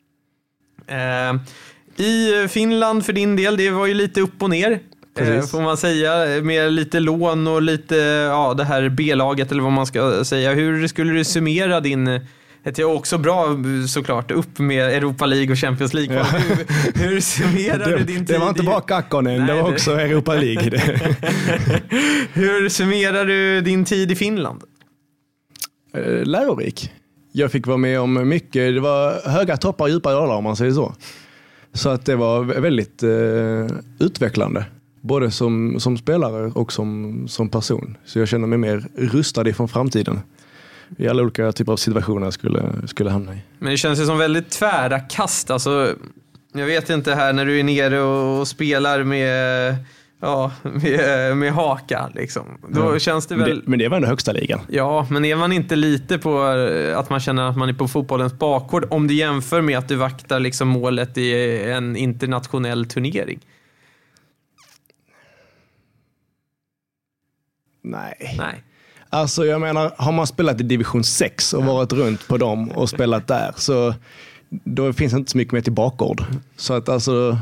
I Finland för din del, det var ju lite upp och ner. Får man säga. Med lite lån och lite det här B-laget eller vad man ska säga. Hur skulle du summera din Det är också bra såklart upp med Europa League och Champions League. Ja. Hur summerar du din tid? Det var inte bara Kakkonen, det var också Europa League. Hur summerar du din tid i Finland? Lärorik. Jag fick vara med om mycket. Det var höga toppar och djupa dalar om man säger så. Så att det var väldigt utvecklande. Både som spelare och som person. Så jag känner mig mer rustad ifrån framtiden. I alla olika typer av situationer skulle hamna i. Men det känns ju som väldigt tvära kast. Alltså, jag vet inte här när du är nere och spelar med haka liksom. Då känns det väl... Men det var ändå högsta ligan. Ja, men är man inte lite på att man känner att man är på fotbollens bakgård om du jämför med att du vaktar liksom målet i en internationell turnering? Nej. Alltså jag menar, har man spelat i division 6 och varit runt på dem och spelat där, så då finns det inte så mycket mer till bakgård. Så att alltså,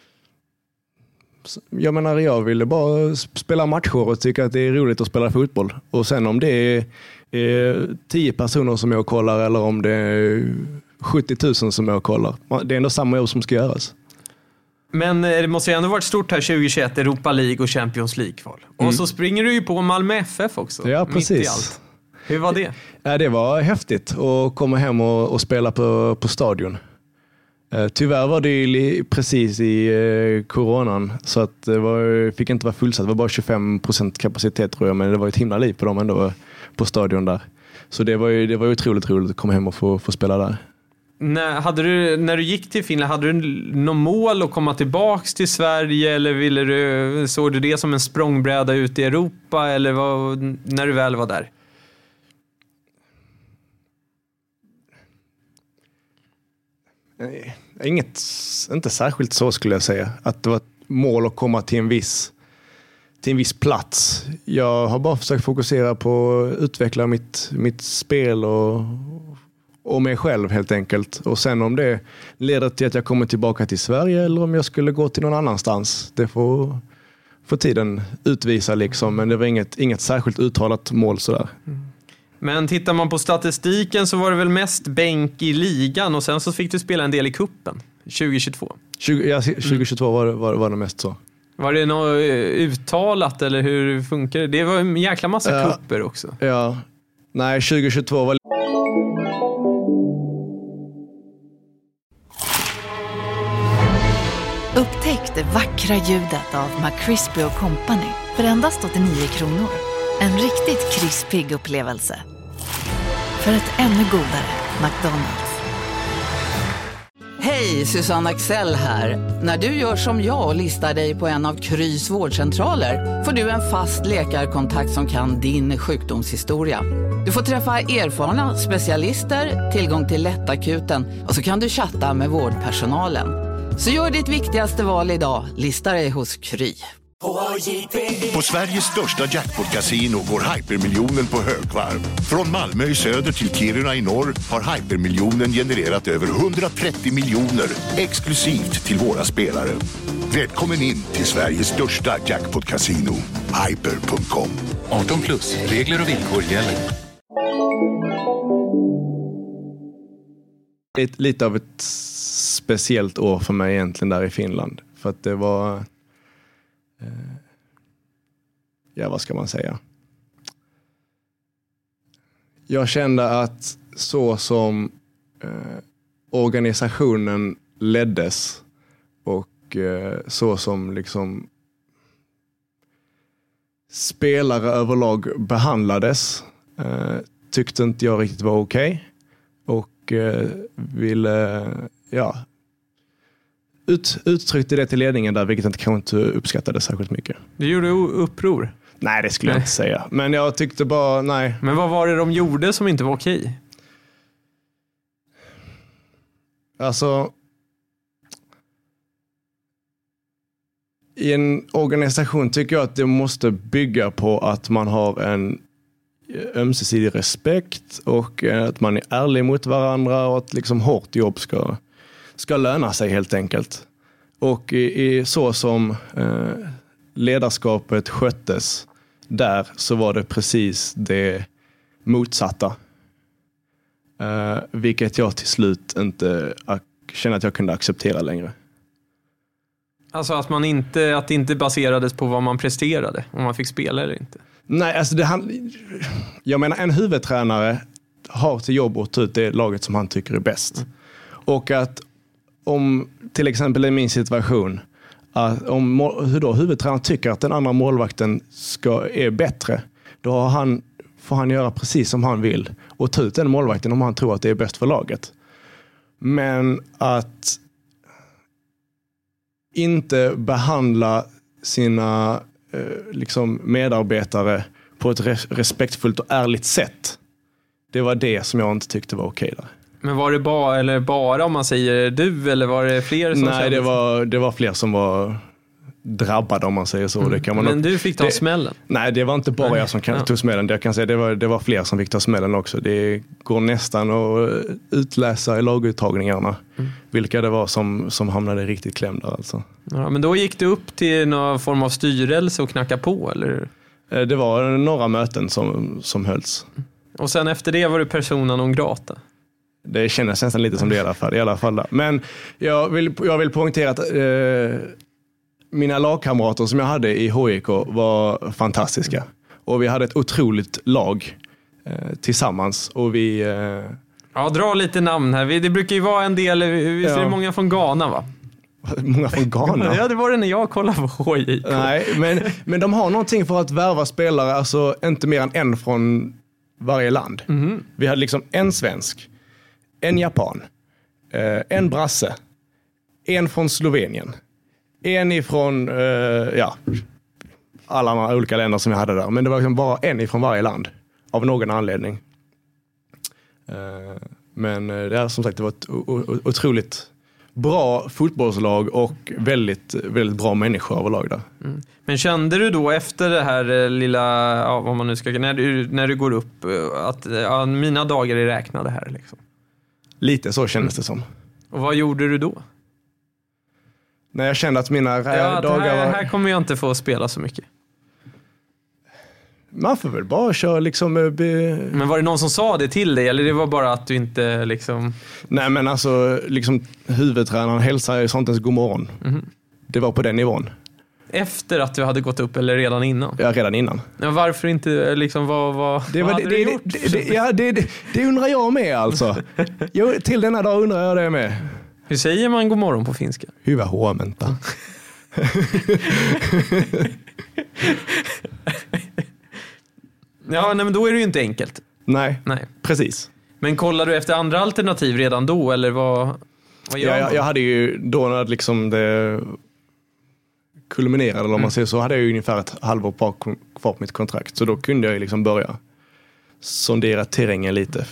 jag menar, jag ville bara spela matcher och tycka att det är roligt att spela fotboll. Och sen om det är 10 personer som jag kollar eller om det är 70 000 som jag kollar, det är ändå samma jobb som ska göras. Men det måste ju ändå varit stort här 2021, Europa League och Champions League-kval. Och så springer du ju på Malmö FF också. Ja, precis. Mitt i allt. Hur var det? Ja, det var häftigt att komma hem och spela på stadion. Tyvärr var det ju precis i coronan, så att det fick inte vara fullsatt. Det var bara 25% kapacitet tror jag, men det var ett himla liv på dem ändå på stadion där. Så det var ju otroligt roligt att komma hem och få spela där. När du gick till Finland, hade du något mål att komma tillbaks till Sverige, eller såg du det som en språngbräda ut i Europa, eller när du väl var där? Inte särskilt så skulle jag säga. Att det var ett mål att komma till en viss plats. Jag har bara försökt fokusera på att utveckla mitt spel och mig själv helt enkelt. Och sen om det leder till att jag kommer tillbaka till Sverige eller om jag skulle gå till någon annanstans, det får tiden utvisa liksom. Men det var inget särskilt uttalat mål sådär. Men tittar man på statistiken så var det väl mest bänk i ligan och sen så fick du spela en del i kuppen 2022. 2022 var det mest så. Var det något uttalat eller hur funkar det? Det var en jäkla massa kupper också. Ja. Nej, 2022 var... Upptäck det vackra ljudet av McCrispy & Company för endast 89 kronor. En riktigt krispig upplevelse. För ett ännu godare McDonald's. Hej, Susanne Axel här. När du gör som jag och listar dig på en av Krys vårdcentraler får du en fast läkarkontakt som kan din sjukdomshistoria. Du får träffa erfarna specialister, tillgång till lättakuten och så kan du chatta med vårdpersonalen. Så gör ditt viktigaste val idag, lista dig hos Kry. På Sveriges största jackpot-casino går hypermiljonen på högvarv. Från Malmö i söder till Kiruna i norr har hypermiljonen genererat över 130 miljoner exklusivt till våra spelare. Välkommen in till Sveriges största jackpot-casino, hyper.com. 18+, regler och villkor gäller. Lite av ett speciellt år för mig egentligen där i Finland. För att det var... vad ska man säga? Jag kände att så som organisationen leddes och så som liksom spelare överlag behandlades tyckte inte jag riktigt var okej. Och ville uttryckte det till ledningen där, vilket jag kanske inte uppskattade särskilt mycket. Du gjorde uppror? Nej, det skulle jag inte säga. Men jag tyckte bara, nej. Men vad var det de gjorde som inte var okej? Alltså, i en organisation tycker jag att det måste bygga på att man har en ömsesidig respekt och att man är ärlig mot varandra och att liksom hårt jobb ska löna sig helt enkelt. Och i så som ledarskapet sköttes där så var det precis det motsatta. Vilket jag till slut inte känner att jag kunde acceptera längre. Alltså att det inte baserades på vad man presterade, om man fick spela eller inte. Nej, alltså jag menar en huvudtränare har till jobb att ta ut det laget som han tycker är bäst. Och att om till exempel i min situation, om huvudtränaren tycker att den andra målvakten är bättre, då får han göra precis som han vill och ta ut den målvakten om han tror att det är bäst för laget. Men att inte behandla sina medarbetare på ett respektfullt och ärligt sätt. Det var det som jag inte tyckte var okej där. Men var det bara om man säger du, eller var det fler som Nej, det var fler som var drabbade, om man säger så. Det kan man Men du fick ta smällen? Nej, det var inte bara jag som tog smällen. Jag kan säga det var fler som fick ta smällen också. Det går nästan att utläsa i laguttagningarna vilka det var som hamnade riktigt klämda. Alltså. Ja, men då gick du upp till någon form av styrelse och knacka på, eller? Det var några möten som hölls. Och sen efter det var du persona non grata? Det kändes nästan lite som det i alla fall. Men jag vill poängtera att mina lagkamrater som jag hade i HIK var fantastiska. Och vi hade ett otroligt lag tillsammans. Och vi... Ja, dra lite namn här. Det brukar ju vara en del... Visst är det många från Ghana, va? Många från Ghana? Ja, det var det när jag kollade på HIK. Nej, men de har någonting för att värva spelare. Alltså inte mer än en från varje land. Mm. Vi hade liksom en svensk, en japan, en brasse, en från Slovenien, en ifrån alla olika länder som vi hade där. Men det var liksom bara en ifrån varje land av någon anledning. Men det är som sagt, det var ett otroligt bra fotbollslag och väldigt, väldigt bra människor överlag där. Mm. Men kände du då efter det här lilla, vad man nu ska, när du går upp, att mina dagar är räknade här liksom? Lite så kändes det som. Och vad gjorde du då? När jag kände att mina dagar var... Här kommer jag inte få spela så mycket. Man får väl bara köra liksom... Men var det någon som sa det till dig? Eller det var bara att du inte liksom... Nej, men alltså liksom huvudtränaren hälsade sånt ens god morgon. Mm. Det var på den nivån. Efter att du hade gått upp eller redan innan? Ja, redan innan. Ja, varför inte liksom, vad hade du gjort? Det undrar jag med alltså. Till denna dag undrar jag det med. Hur säger man god morgon på finska? Hyvä huomenta. Ja, nej, men då är det ju inte enkelt. Nej, precis. Men kollar du efter andra alternativ redan då, eller vad gör man? Jag hade ju då när liksom det kulminerade, eller om man säger så, hade jag ju ungefär ett halvår kvar på mitt kontrakt. Så då kunde jag ju liksom börja sondera terrängen lite,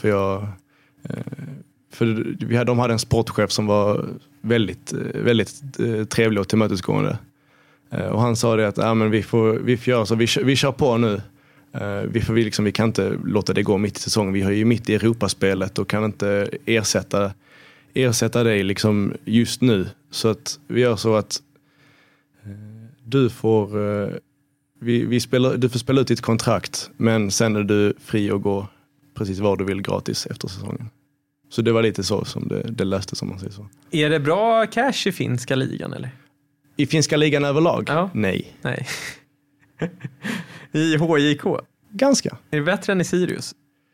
för de hade en sportchef som var väldigt, väldigt trevlig och tillmötesgående. Och han sa det att men vi får göra så, vi kör på nu. Vi kan inte låta det gå mitt i säsongen. Vi har ju mitt i Europaspelet och kan inte ersätta dig liksom just nu. Så att vi gör så att du får spela ut ditt kontrakt, men sen är du fri att gå precis var du vill gratis efter säsongen. Så det var lite så som det löste, som man säger så. Är det bra cash i finska ligan eller? I finska ligan överlag? Ja. Nej. I HIK? Ganska. Är det bättre än i Sirius?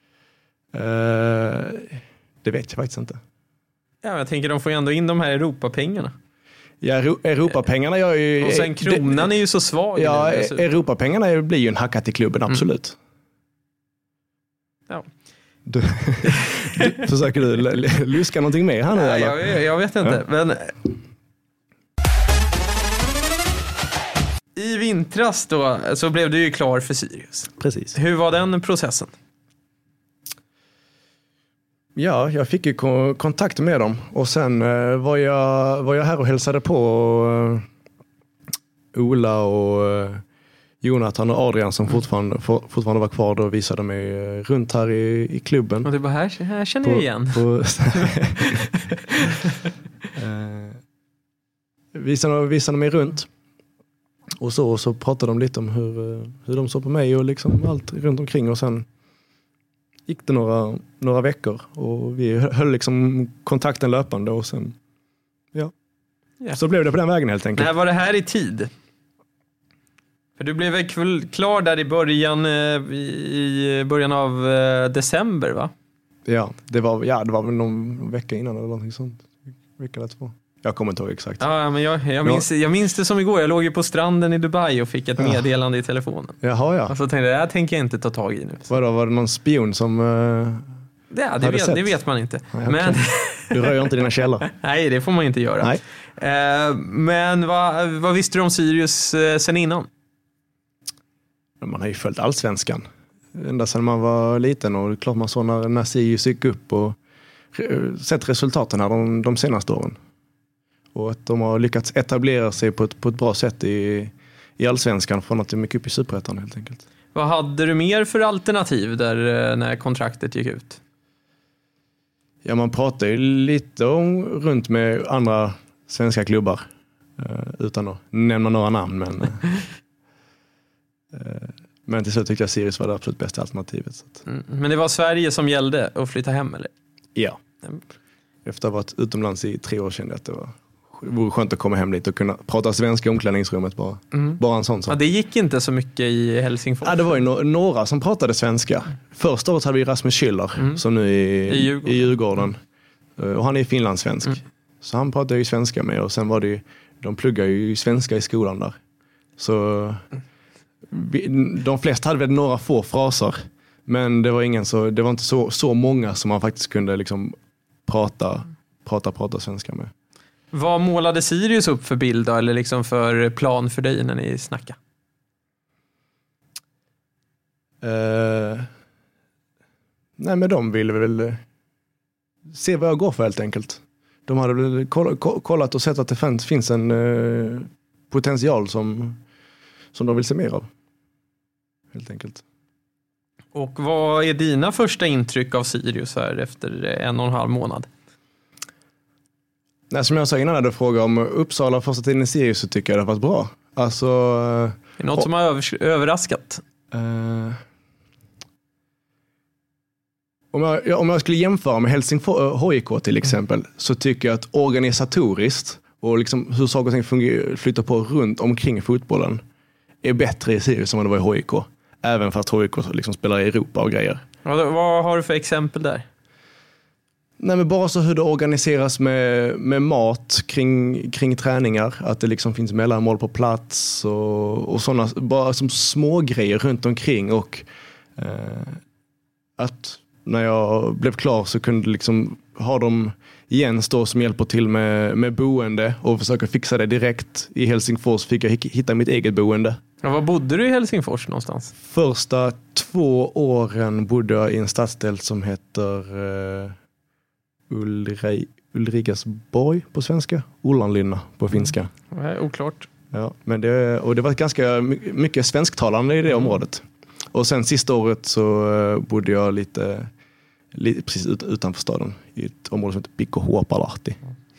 Det vet jag faktiskt inte. Ja, jag tänker de får ju ändå in de här Europapengarna. Ja, Europapengarna gör ju... Och sen kronan är ju så svag. Ja, Europapengarna blir ju en hacka till klubben, absolut. Ja. Försöker du luska någonting mer här nu? Eller? Jag vet inte, men... I vintras då så blev du ju klar för Sirius. Precis. Hur var den processen? Ja, jag fick ju kontakt med dem. Och sen var jag här och hälsade på Ola och Jonathan och Adrian som fortfarande var kvar då och visade mig runt här i klubben. Och det var här känner jag igen. Visade mig runt. Och så pratade de lite om hur de såg på mig och liksom allt runt omkring. Och sen gick det några veckor och vi höll liksom kontakten löpande och sen så blev det på den vägen helt enkelt. När var det här i tid? För du blev väl klar där i början av december, va? Ja, det var väl någon vecka innan eller någonting sånt. Vecka eller 2. Jag kommer inte ihåg exakt. Ja, men jag minns det som igår. Jag låg ju på stranden i Dubai och fick ett meddelande i telefonen. Jaha, ja. Och så tänkte jag, det här tänker jag inte ta tag i nu. Vadå, var det någon spion som det vet man inte. Nej, men du rör inte dina källor. Nej, det får man inte göra. Nej. Men vad visste du om Sirius sen innan? Man har ju följt allsvenskan. Ända sedan man var liten och klart man såg när Sirius gick upp och sett resultaten här de senaste åren. Och att de har lyckats etablera sig på ett bra sätt i allsvenskan från att de gick upp i Superettan helt enkelt. Vad hade du mer för alternativ där när kontraktet gick ut? Ja, man pratar ju lite runt med andra svenska klubbar utan att nämna några namn, men till slut tyckte jag Sirius var det absolut bästa alternativet. Så att. Men det var Sverige som gällde att flytta hem, eller? Ja. Efter att ha varit utomlands i 3 år kände jag att det vore skönt att komma hem dit och kunna prata svenska i omklädningsrummet bara. Bara en sån sak. Ja, det gick inte så mycket i Helsingfors. Ja, det var ju några som pratade svenska. Första året hade vi Rasmus Schüller som nu är i Djurgården. Och han är finlandssvensk. Så han pratade ju svenska med, och sen var det ju, de pluggar ju svenska i skolan där. Så de flesta hade väl några få fraser, men det var inte så många som man faktiskt kunde liksom prata svenska med. Vad målade Sirius upp för bild då, eller liksom för plan för dig när ni snackade? Nej, men de ville väl se vad jag går för helt enkelt. De hade väl kollat och sett att det finns en potential som de vill se mer av. Helt enkelt. Och vad är dina första intryck av Sirius här efter 1,5 månad? Nej, som jag sa innan när du frågade om Uppsala första tiden i Sirius, så tycker jag det har varit bra. Alltså, är det något som har överraskat? Om jag skulle jämföra med HIK till exempel, så tycker jag att organisatoriskt och liksom hur saker och ting flyttar på runt omkring fotbollen är bättre i Sirius än vad det var i HIK. Även fast HIK liksom spelar i Europa och grejer. Vad har du för exempel där? Nej, men bara så hur det organiseras med mat kring träningar. Att det liksom finns mellanmål på plats och sådana, bara som små grejer runt omkring. Och att när jag blev klar så kunde liksom ha dem igen stå som hjälper till med boende och försöka fixa det direkt. I Helsingfors fick jag hitta mitt eget boende. Ja, var bodde du i Helsingfors någonstans? Första 2 åren bodde jag i en stadsdel som heter Ulriksborg på svenska. Ullanlinna på finska. Oklart. Ja, men det var ganska mycket svensktalande i det området. Och sen sista året så bodde jag lite precis utanför staden i ett område som heter Pikkuhuopalahti.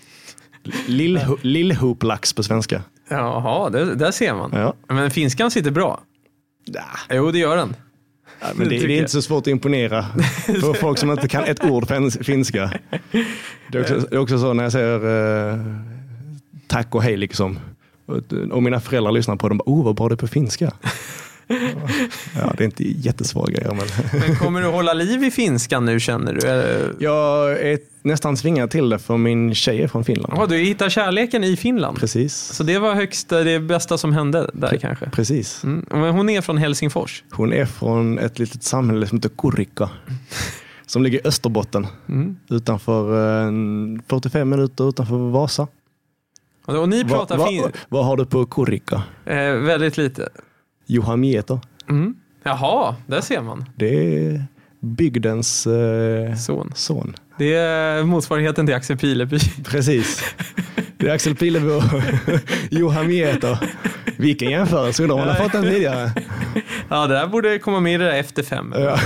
Lillhoplax på svenska. Jaha, där ser man. Ja. Men finskan sitter bra. Ja. Jo, det gör den. Ja, men det är inte så svårt att imponera för folk som inte kan ett ord på finska. Det är också så när jag säger tack och hej liksom. Och mina föräldrar lyssnar på dem och vad bra det är på finska. Ja, det är inte jättesvåra grejer. Men kommer du hålla liv i finskan nu, känner du? Jag är nästan tvingad till det för min tjej är från Finland. Ja, du hittar kärleken i Finland? Precis. Så det var det bästa som hände där kanske? Precis. Men hon är från Helsingfors? Hon är från ett litet samhälle som heter Kurikka. Som ligger i Österbotten. Utanför 45 minuter utanför Vasa. Och ni pratar vad har du på Kurikka? Väldigt lite. Juhamieto. Jaha, där ser man. Det är bygdens son. Det är motsvarigheten till Axel Pileby. Precis. Det är Axel Pileby och Juhamieto. Vilken jämförelse, undrar om man har fått den tidigare. Ja, det där borde komma med i det där efter 5. Ja.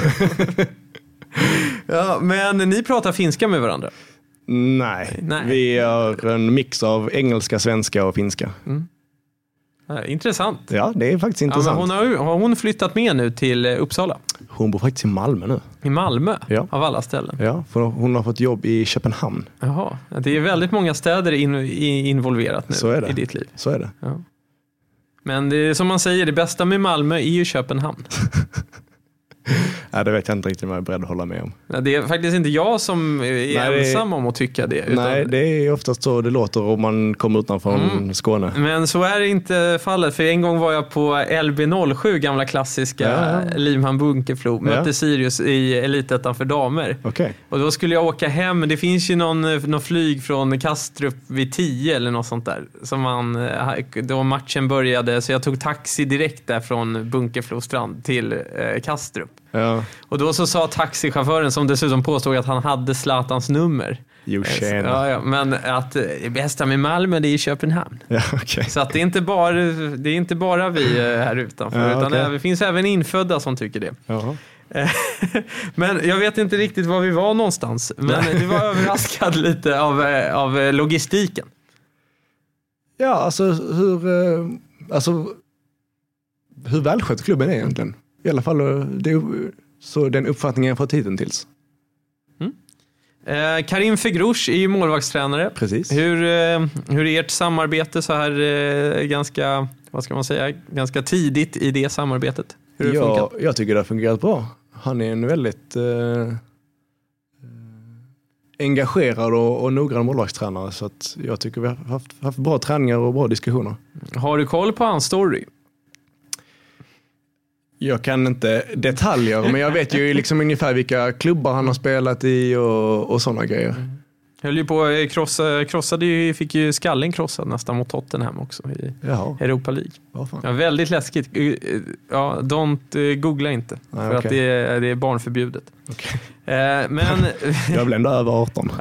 Ja, men ni pratar finska med varandra? Nej. Vi har en mix av engelska, svenska och finska. Intressant. Ja, det är faktiskt intressant. Men har hon flyttat med nu till Uppsala? Hon bor faktiskt i Malmö nu. I Malmö? Ja. Av alla ställen? Ja, för hon har fått jobb i Köpenhamn. Jaha, det är väldigt många städer involverat nu. Så är det. I ditt liv. Så är det. Ja. Men det är, som man säger, det bästa med Malmö är ju Köpenhamn. Ja, det vet jag inte riktigt om jag är beredd att hålla med om. Det är faktiskt inte jag som är ensam om att tycka det. Nej, det är oftast så det låter om man kommer utanför Skåne. Men så är det inte fallet. För en gång var jag på LB07, gamla klassiska Limhamn Bunkeflo. Mötte Sirius i Elitettan för damer. Okay. Och då skulle jag åka hem. Det finns ju någon flyg från Kastrup vid 10 eller något sånt där. Som då matchen började. Så jag tog taxi direkt där från Bunkeflo strand till Kastrup. Ja. Och då så sa taxichauffören, som dessutom påstod att han hade Zlatans nummer. Men att det bästa med Malmö, det är Köpenhamn. Ja, okay. Så att det är inte bara vi här utanför, utan det finns även infödda som tycker det. Jaha. Men jag vet inte riktigt var vi var någonstans. Men du var överraskad lite av logistiken. Ja, alltså hur välskött klubben är egentligen. I alla fall så den uppfattningen jag fått hittills. Karim Fegrouch är ju målvaktstränare. Precis. Hur är ert samarbete så här ganska, vad ska man säga, ganska tidigt i det samarbetet? Hur det funkat? Jag tycker det har fungerat bra. Han är en väldigt engagerad och noggrann målvaktstränare, så att jag tycker vi har haft bra träningar och bra diskussioner. Har du koll på hans story? Jag kan inte detaljer, men jag vet ju liksom ungefär vilka klubbar han har spelat i och sådana grejer. Höll ju på fick ju skallen krossad nästan mot Tottenham också i Europa League. Ja, väldigt läskigt. Ja, googla inte. Nej, för att det är barnförbjudet. Okay. Men jag blev ändå över 18.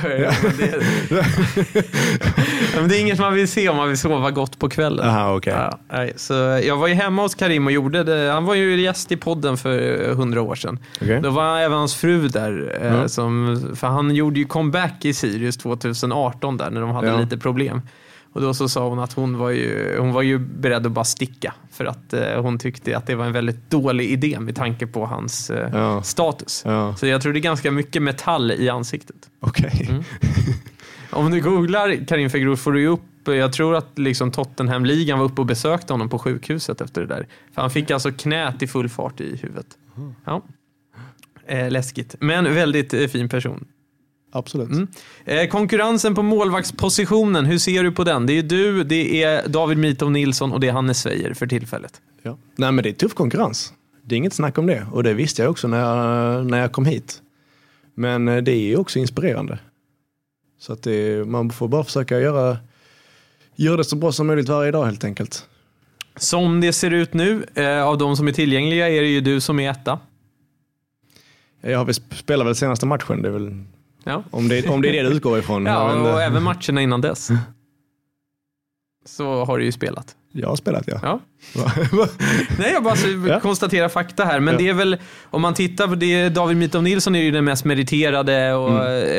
Men det är inget man vill se om man vill sova gott på kvällen. Aha, okay. Så jag var ju hemma hos Karim och gjorde det. Han var ju gäst i podden för 100 år sedan. Okay. Då var även hans fru där. För han gjorde ju comeback i Sirius 2018 där när de hade lite problem. Och då så sa hon att hon var ju beredd att bara sticka. För att hon tyckte att det var en väldigt dålig idé med tanke på hans status. Ja. Så jag tror det är ganska mycket metall i ansiktet. Okej. Okay. Om du googlar Karim Fegrouch får du upp, jag tror att liksom Tottenham-ligan var uppe och besökte honom på sjukhuset efter det där. För han fick alltså knät i full fart i huvudet. Ja. Läskigt. Men väldigt fin person. Absolut. Konkurrensen på målvaktspositionen, hur ser du på den? Det är du, det är David Mitov Nilsson och det är Hannes Svejer för tillfället. Ja. Nej, men det är tuff konkurrens. Det är inget snack om det. Och det visste jag också när jag kom hit. Men det är också inspirerande. Så att man får bara försöka göra det så bra som möjligt varje dag helt enkelt. Som det ser ut nu, av de som är tillgängliga är det ju du som är etta. Jag har väl spelat väl senaste matchen, det är väl... Ja. Om det är det du utgår ifrån. Ja, och även matcherna innan dess. Så har du ju spelat. Jag har spelat, ja. Nej, jag bara konstaterar fakta här. Men det är väl, om man tittar på det, David Mitov Nilsson är ju den mest meriterade. Och,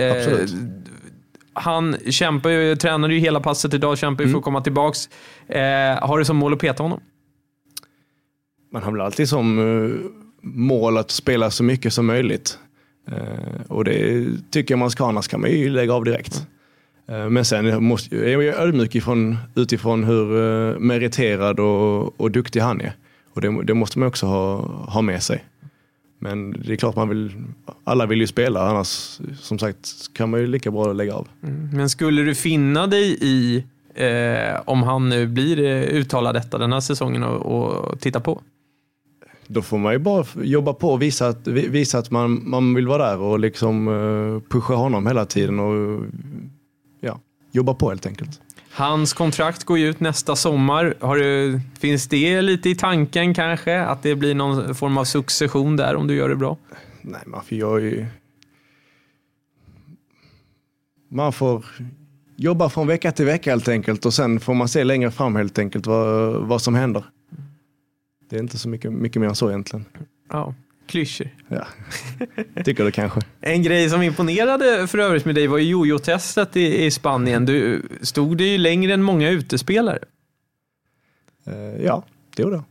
han tränade ju hela passet idag, kämpar ju för att komma tillbaks. Har du som mål att peta honom? Man har väl alltid som mål att spela så mycket som möjligt. Och det tycker jag man ska, annars kan man ju lägga av direkt. Men sen är jag ödmjuk utifrån hur meriterad och duktig han är. Och det måste man också ha med sig. Men det är klart alla vill ju spela, annars som sagt kan man ju lika bra lägga av. Men skulle du finna dig i om han nu blir uttalad detta den här säsongen och titta på? Då får man ju bara jobba på och visa att man vill vara där och liksom pusha honom hela tiden och jobba på helt enkelt. Hans kontrakt går ju ut nästa sommar. Finns det lite i tanken kanske att det blir någon form av succession där om du gör det bra? Nej, man får jobba från vecka till vecka helt enkelt och sen får man se längre fram helt enkelt vad som händer. Det är inte så mycket mer än så egentligen. Ja, klyschor. Ja, tycker du kanske. En grej som imponerade för övrigt med dig var ju jojo-testet i Spanien. Du stod det ju längre än många utespelare. Ja, det gjorde jag.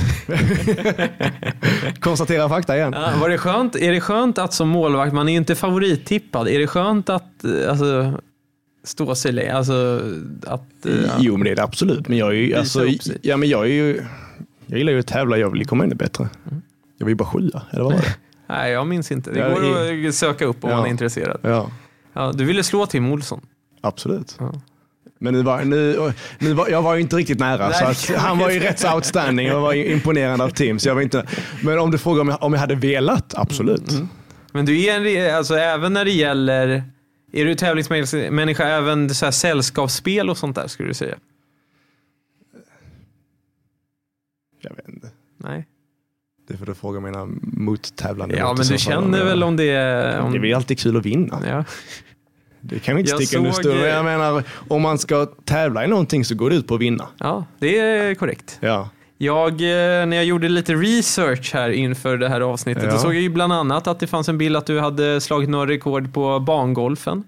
Konstatera fakta igen. Ja, var det skönt? Är det skönt att som målvakt, man är inte favorittippad, är det skönt att stå sig Jo, men det är det absolut. Men jag är ju, jag gillar ju att tävla, jag vill komma in bättre. Jag vill bara 7, eller vad var det? Nej, jag minns inte. Det går att söka upp om man är intresserad. Ja, du ville slå Tim Olsson. Absolut. Ja. Men jag var ju inte riktigt nära. Nej, så att han var ju rätt så outstanding och var imponerande av Tim. Så jag var inte, men om du frågar om jag hade velat, absolut. Men du är alltså även när det gäller, är du tävlingsmänniska även så här sällskapsspel och sånt där, skulle du säga? Jag vet inte. Nej. Det får du fråga mina mottävlande. Ja, men du känner väl om det är... Det är alltid kul att vinna. Ja. Det kan vi inte sticka under stund. Jag menar, om man ska tävla i någonting så går det ut på att vinna. Ja, det är korrekt. Ja. När jag gjorde lite research här inför det här avsnittet, då såg jag ju bland annat att det fanns en bild att du hade slagit några rekord på bangolfen.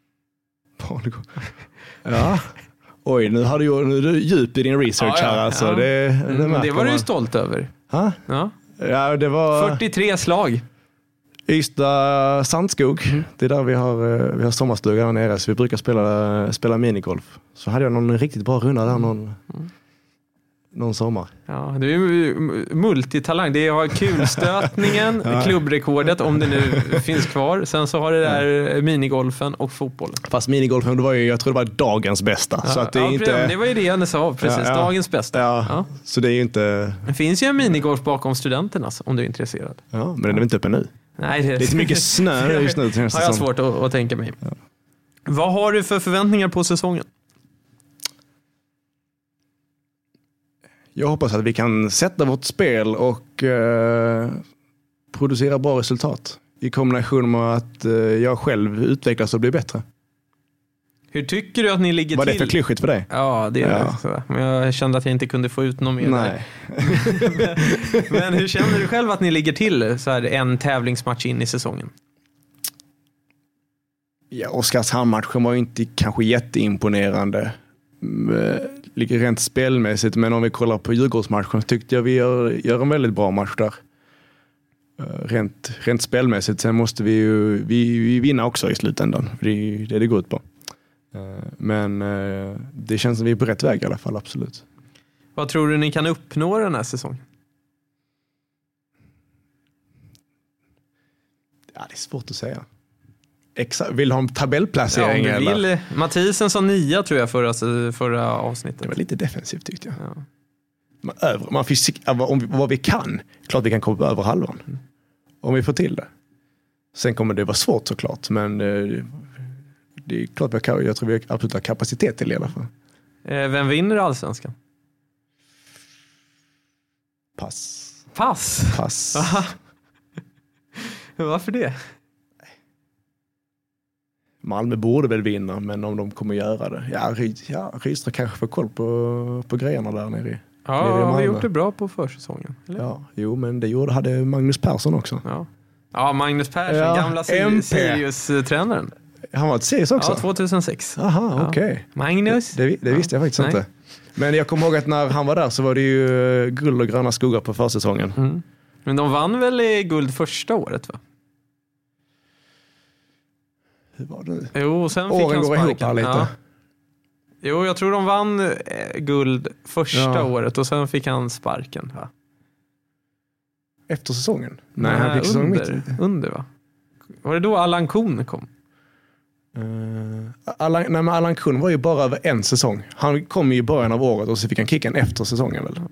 Ja. Oj, nu är du djup i din research här. Alltså. Ja. Det var du ju stolt över. Ha? Ja. Ja, det var 43 slag. Ystad Sandskog. Det är där vi har sommarstugan där nere, så vi brukar spela minigolf. Så hade jag någon riktigt bra runda där någon sommar. Ja, du är multitalang. Det har kulstötningen, klubbrekordet om det nu finns kvar. Sen så har det där minigolfen och fotbollen. Fast minigolfen, jag tror det var dagens bästa. Så att det är inte... det var ju det jag sa, precis. Dagens bästa. Ja. Så det är ju inte... Det finns ju en minigolf bakom studenternas, om du är intresserad. Ja, men den är väl inte uppe nu? Nej, det är lite mycket snö just nu. Har jag svårt att tänka mig. Ja. Vad har du för förväntningar på säsongen? Jag hoppas att vi kan sätta vårt spel och producera bra resultat. I kombination med att jag själv utvecklas och blir bättre. Hur tycker du att ni ligger till? Vad är det för klyschigt för dig? Ja, det är det. Så. Men jag kände att jag inte kunde få ut något mer. Nej. Men hur känner du själv att ni ligger till så här en tävlingsmatch in i säsongen? Ja, Oskarshamn-matchen var ju inte kanske jätteimponerande. Rent spelmässigt, men om vi kollar på Djurgårdsmatchen tyckte jag vi gör en väldigt bra match där. Rent spelmässigt, sen måste vi vinna också i slutändan. Det är det går ut på. Men det känns som vi är på rätt väg i alla fall, absolut. Vad tror du ni kan uppnå den här säsongen? Ja, det är svårt att säga. Vill du ha en tabellplacering? Ja, om du vill. Mathisen sa 9 tror jag förra avsnittet. Det var lite defensivt tyckte jag. Ja. Man vad vi kan. Klart vi kan komma över halvan. Om vi får till det. Sen kommer det vara svårt såklart. Men det är klart jag tror vi absolut har kapacitet till det i alla fall. Vem vinner Allsvenskan? Pass. Varför det? Malmö borde väl vinna, men om de kommer göra det. Ja, Rydström kanske får koll på grejerna där nere. Ja, har vi gjort det bra på försäsongen? Eller? Ja, jo, men det hade Magnus Persson också. Ja, Magnus Persson, gamla Sirius-tränaren. Han var ett Sirius också? Ja, 2006. Aha, okej. Magnus? Det visste jag faktiskt inte. Men jag kommer ihåg att när han var där så var det ju guld och gröna skogar på försäsongen. Men de vann väl i guld första året, va? Hur var det? Jo, sen fick han sparken. Ihop här lite. Ja. Jo, jag tror de vann guld första året och sen fick han sparken, va? Efter säsongen? Nej, han fick säsong under, va? Var det då Allan Kuhn kom? Allan Kuhn var ju bara över en säsong. Han kom ju i början av året och så fick han kicken efter säsongen väl?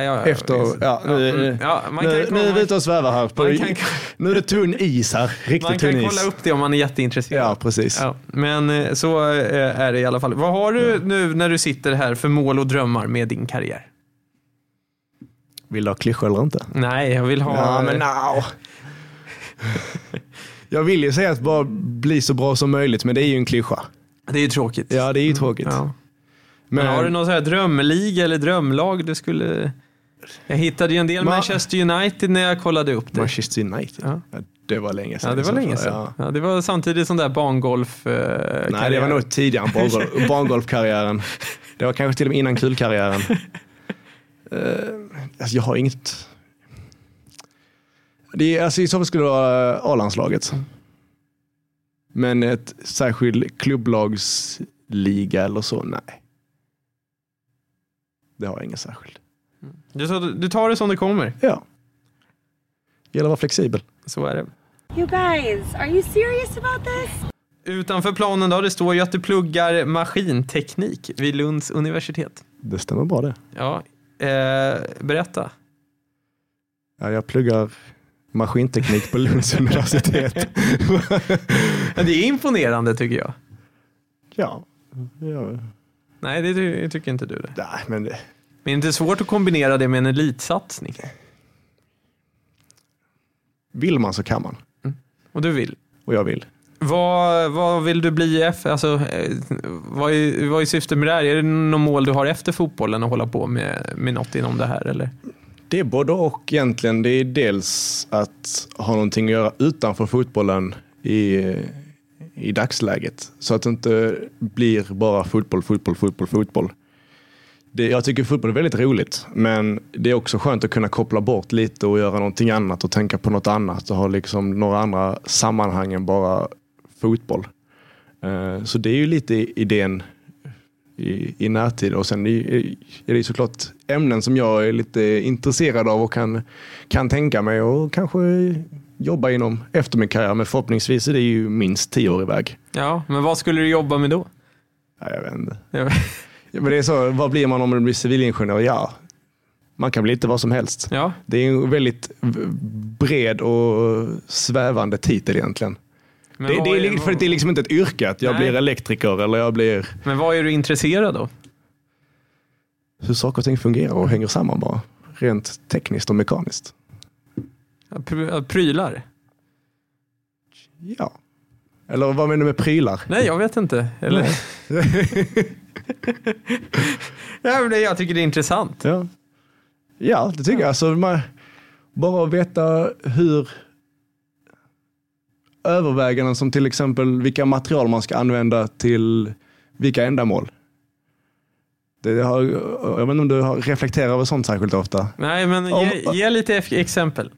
Nu är vi ute och svävar här. Nu är det tunn is här. Riktigt tunn is. Man kan kolla upp det om man är jätteintresserad. Ja, precis. Ja, men så är det i alla fall. Vad har du nu när du sitter här för mål och drömmar med din karriär? Vill du ha klyschor eller inte? Nej, jag vill ha... Ja, men jag vill ju säga att bara bli så bra som möjligt, men det är ju en klyscha. Det är ju tråkigt. Ja, det är ju tråkigt. Ja. Men har du någon så här drömliga eller drömlag du skulle... Jag hittade ju en del Manchester United när jag kollade upp det. Manchester United? Ja. Det var länge sedan. Ja, det var länge sedan. Ja, det var samtidigt sån där bangolf Nej, det var nog tidigare bangolfkarriären. Det var kanske till och med innan kulkarriären. Alltså jag har inget... I så fall skulle det vara A-landslaget. Men ett särskild klubblagsliga eller så, nej. Det har jag ingen särskild. Du tar det som det kommer? Ja. Gäller att vara flexibel. Så är det. You guys, are you serious about this? Utanför planen då, det står ju att du pluggar maskinteknik vid Lunds universitet. Det stämmer bra det. Ja, berätta. Ja, jag pluggar maskinteknik på Lunds universitet. Ja, det är imponerande tycker jag. Ja. Nej, det tycker inte du det. Nej, men det... Men det är inte svårt att kombinera det med en elitsatsning. Vill man så kan man. Och du vill? Och jag vill. Vad vill du bli efter? Alltså, vad är syftet med det här? Är det något mål du har efter fotbollen att hålla på med något inom det här? Eller? Det är både och egentligen. Det är dels att ha någonting att göra utanför fotbollen i dagsläget. Så att det inte blir bara fotboll. Jag tycker fotboll är väldigt roligt. Men det är också skönt att kunna koppla bort lite och göra någonting annat och tänka på något annat och ha liksom några andra sammanhang än bara fotboll. Så det är ju lite idén i närtid. Och sen är det såklart ämnen som jag är lite intresserad av och kan tänka mig och kanske jobba inom efter min karriär. Men förhoppningsvis är det ju minst 10 år iväg. Ja, men vad skulle du jobba med då? Ja, jag vet inte. Men det är så, vad blir man om man blir civilingenjör? Ja, man kan bli lite vad som helst. Ja. Det är en väldigt bred och svävande titel egentligen. Det är liksom inte ett yrke att jag blir elektriker eller jag blir... Men vad är du intresserad av? Hur saker och ting fungerar och hänger samman bara. Rent tekniskt och mekaniskt. Prylar? Ja. Eller vad menar du med prylar? Nej, jag vet inte. Eller... Ja, men jag tycker det är intressant. Ja, det tycker jag. Alltså, bara att veta hur överväganden som till exempel vilka material man ska använda till vilka ändamål. Jag vet inte om du har reflekterat över sånt särskilt ofta. Nej, men ge lite exempel.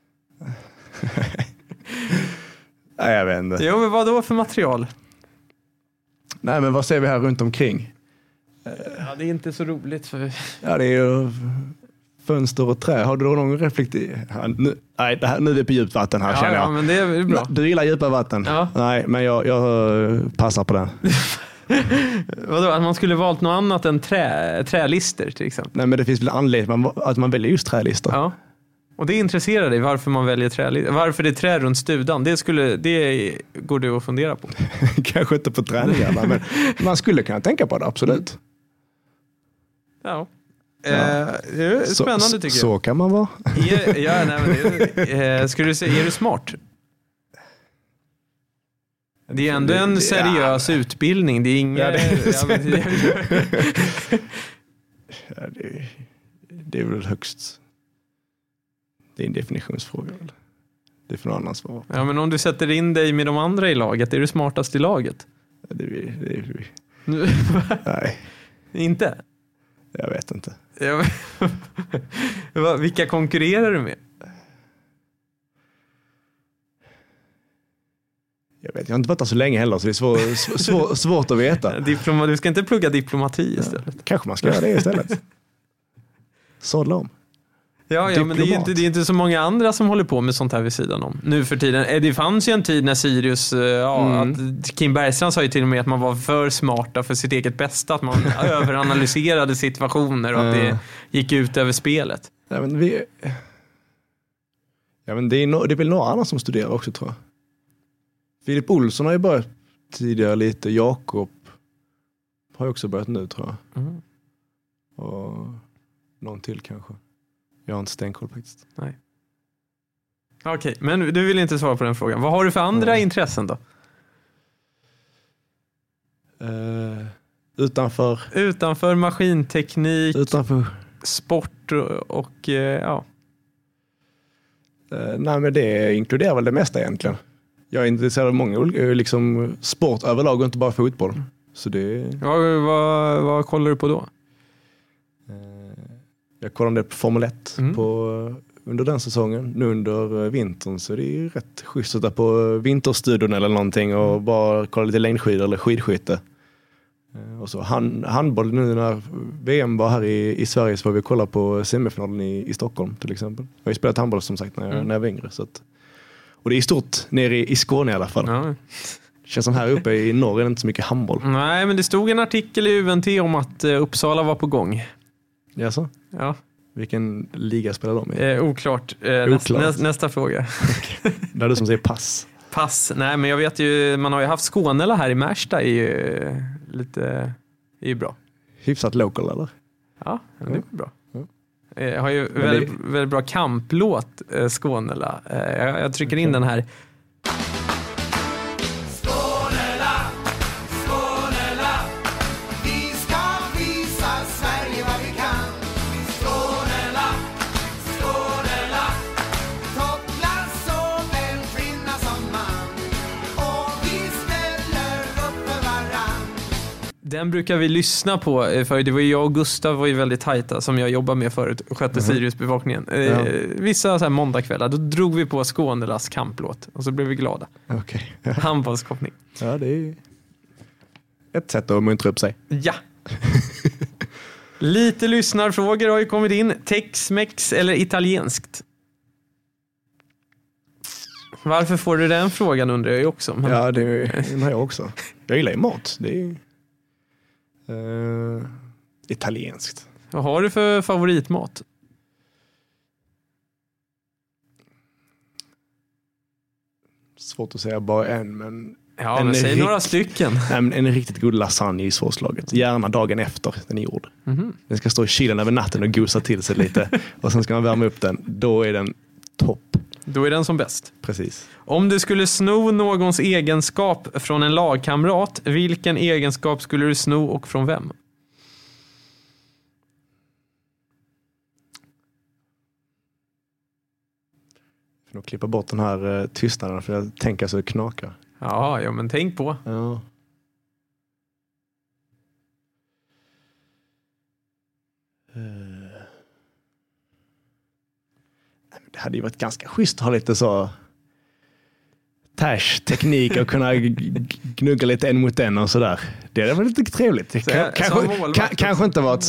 Nej, jag vet inte. Jo, men vad då för material? Nej, men vad ser vi här runt omkring? Ja, det är inte så roligt. För... Ja, det är ju fönster och trä. Har du någon nu är vi på djupt vatten här, känner jag. Ja, men det är bra. Du gillar djupa vatten? Ja. Nej, men jag passar på den. Vadå, att man skulle valt något annat än trälister till exempel? Nej, men det finns väl anledning att man väljer just trälister. Ja. Och det intresserar dig varför man väljer trälister? Varför det är trä runt studan? Det går du att fundera på. Kanske inte på träningarna, men man skulle kunna tänka på det, absolut. Ja. Det är spännande tycker jag. Så kan man vara. Är du smart? Det är ändå en seriös utbildning. Det är inga... Det är väl högst... Det är en definitionsfråga. Det är för någon annan svar. Ja, men om du sätter in dig med de andra i laget, är du smartast i laget? Nej. Inte? Jag vet inte. Vilka konkurrerar du med? Jag har inte varit där så länge heller, så det är svårt att veta. Du ska inte plugga diplomati istället. Kanske man ska göra det istället. Sadla om. Ja, men det är inte så många andra som håller på med sånt här vid sidan om. Nu för tiden. Det fanns ju en tid när Sirius, att Kim Bergstrand sa ju till och med att man var för smarta för sitt eget bästa. Att man överanalyserade situationer och att det gick ut över spelet. Ja, men det är väl några andra som studerar också, tror jag. Filip Olsson har ju börjat tidigare lite. Jakob har ju också börjat nu, tror jag. Och någon till kanske. Jag har inte stenkoll faktiskt. Nej. Okej, men du vill inte svara på den frågan. Vad har du för andra intressen då? Utanför maskinteknik. Utanför sport och ja. Nej, men det inkluderar väl det mesta egentligen. Jag är intresserad av många liksom sport överlag och inte bara fotboll. Så det... Vad kollar du på då? Jag kollade på Formel 1 under den säsongen. Nu under vintern så är det ju rätt schysst att ta på vinterstudion eller någonting och bara kolla lite längdskidor eller skidskytte. Och så handboll nu när VM var här i Sverige så var vi kolla på semifinalen i Stockholm till exempel. Jag har ju spelat handboll som sagt när jag var yngre. Så att, och det är stort nere i Skåne i alla fall. Ja. Känns som här uppe i norr är det inte så mycket handboll. Nej, men det stod en artikel i UNT om att Uppsala var på gång. Jaså? Ja. Vilken liga spelar de i? Oklart. Nästa fråga. Det är du som säger pass. Pass. Nej, men jag vet ju, man har ju haft Skånela här i Märsta är ju bra. Hyfsat local eller? Ja, det är bra. Jag har ju väldigt bra kamplåt Skånela. Jag trycker in den här. Den brukar vi lyssna på, för det var ju jag och Gustav var ju väldigt tajta som jag jobbade med förut och skötte Sirius-bevakningen. Vissa så här måndagkvällar, då drog vi på Skånelas kamplåt och så blev vi glada. Okej. Handbollskoppning. Ja, det är ett sätt att muntra upp sig. Ja. Lite lyssnarfrågor har ju kommit in. Tex-Mex eller italienskt? Varför får du den frågan undrar jag ju också. Men... Ja, det undrar jag också. Jag gillar ju mat. Det är italienskt. Vad har du för favoritmat? Svårt att säga bara en, men... Ja, men säg några stycken. Nej, men en riktigt god lasagne i svårslaget. Gärna dagen efter den är gjord. Den ska stå i kylen över natten och gosa till sig lite. Och sen ska man värma upp den. Då är den topp. Då är den som bäst. Precis. Om du skulle sno någons egenskap från en lagkamrat, vilken egenskap skulle du sno och från vem? Jag får nog klippa bort den här tystnaden för jag tänker så det knakar. Ja, men tänk på. Ja. Det hade ju varit ganska schysst att ha lite så teknik och kunna gnugga lite en mot en och sådär. Det hade varit lite trevligt. Kanske inte varit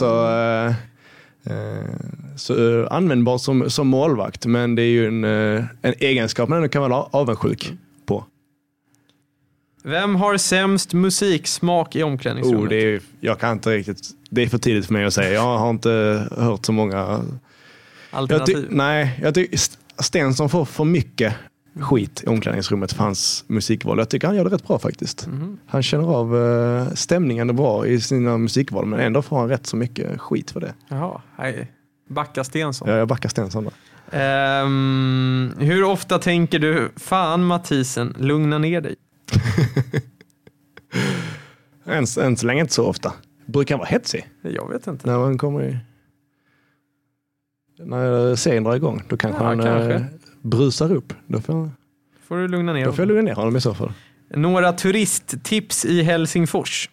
så användbar som målvakt, men det är ju en egenskap man kan vara avundsjuk på. Vem har sämst musiksmak i omklädningsrummet? Jag kan inte riktigt. Det är för tidigt för mig att säga. Jag har inte hört så många alternativ. Jag tycker Stensson får för mycket skit i omklädningsrummet för hans musikval. Jag tycker han gör det rätt bra faktiskt. Han känner av stämningen bra i sina musikval, men ändå får han rätt så mycket skit för det. Jaha, backa Stensson. Ja, jag backar Stensson då. Hur ofta tänker du, fan Mathisen, lugna ner dig? Än så länge inte så ofta. Brukar han vara hetsig? Jag vet inte. När man kommer när serien drar igång, då kanske han brusar upp. Då får du lugna ner. Då får jag lugna ner honom i så fall. Några turisttips i Helsingfors?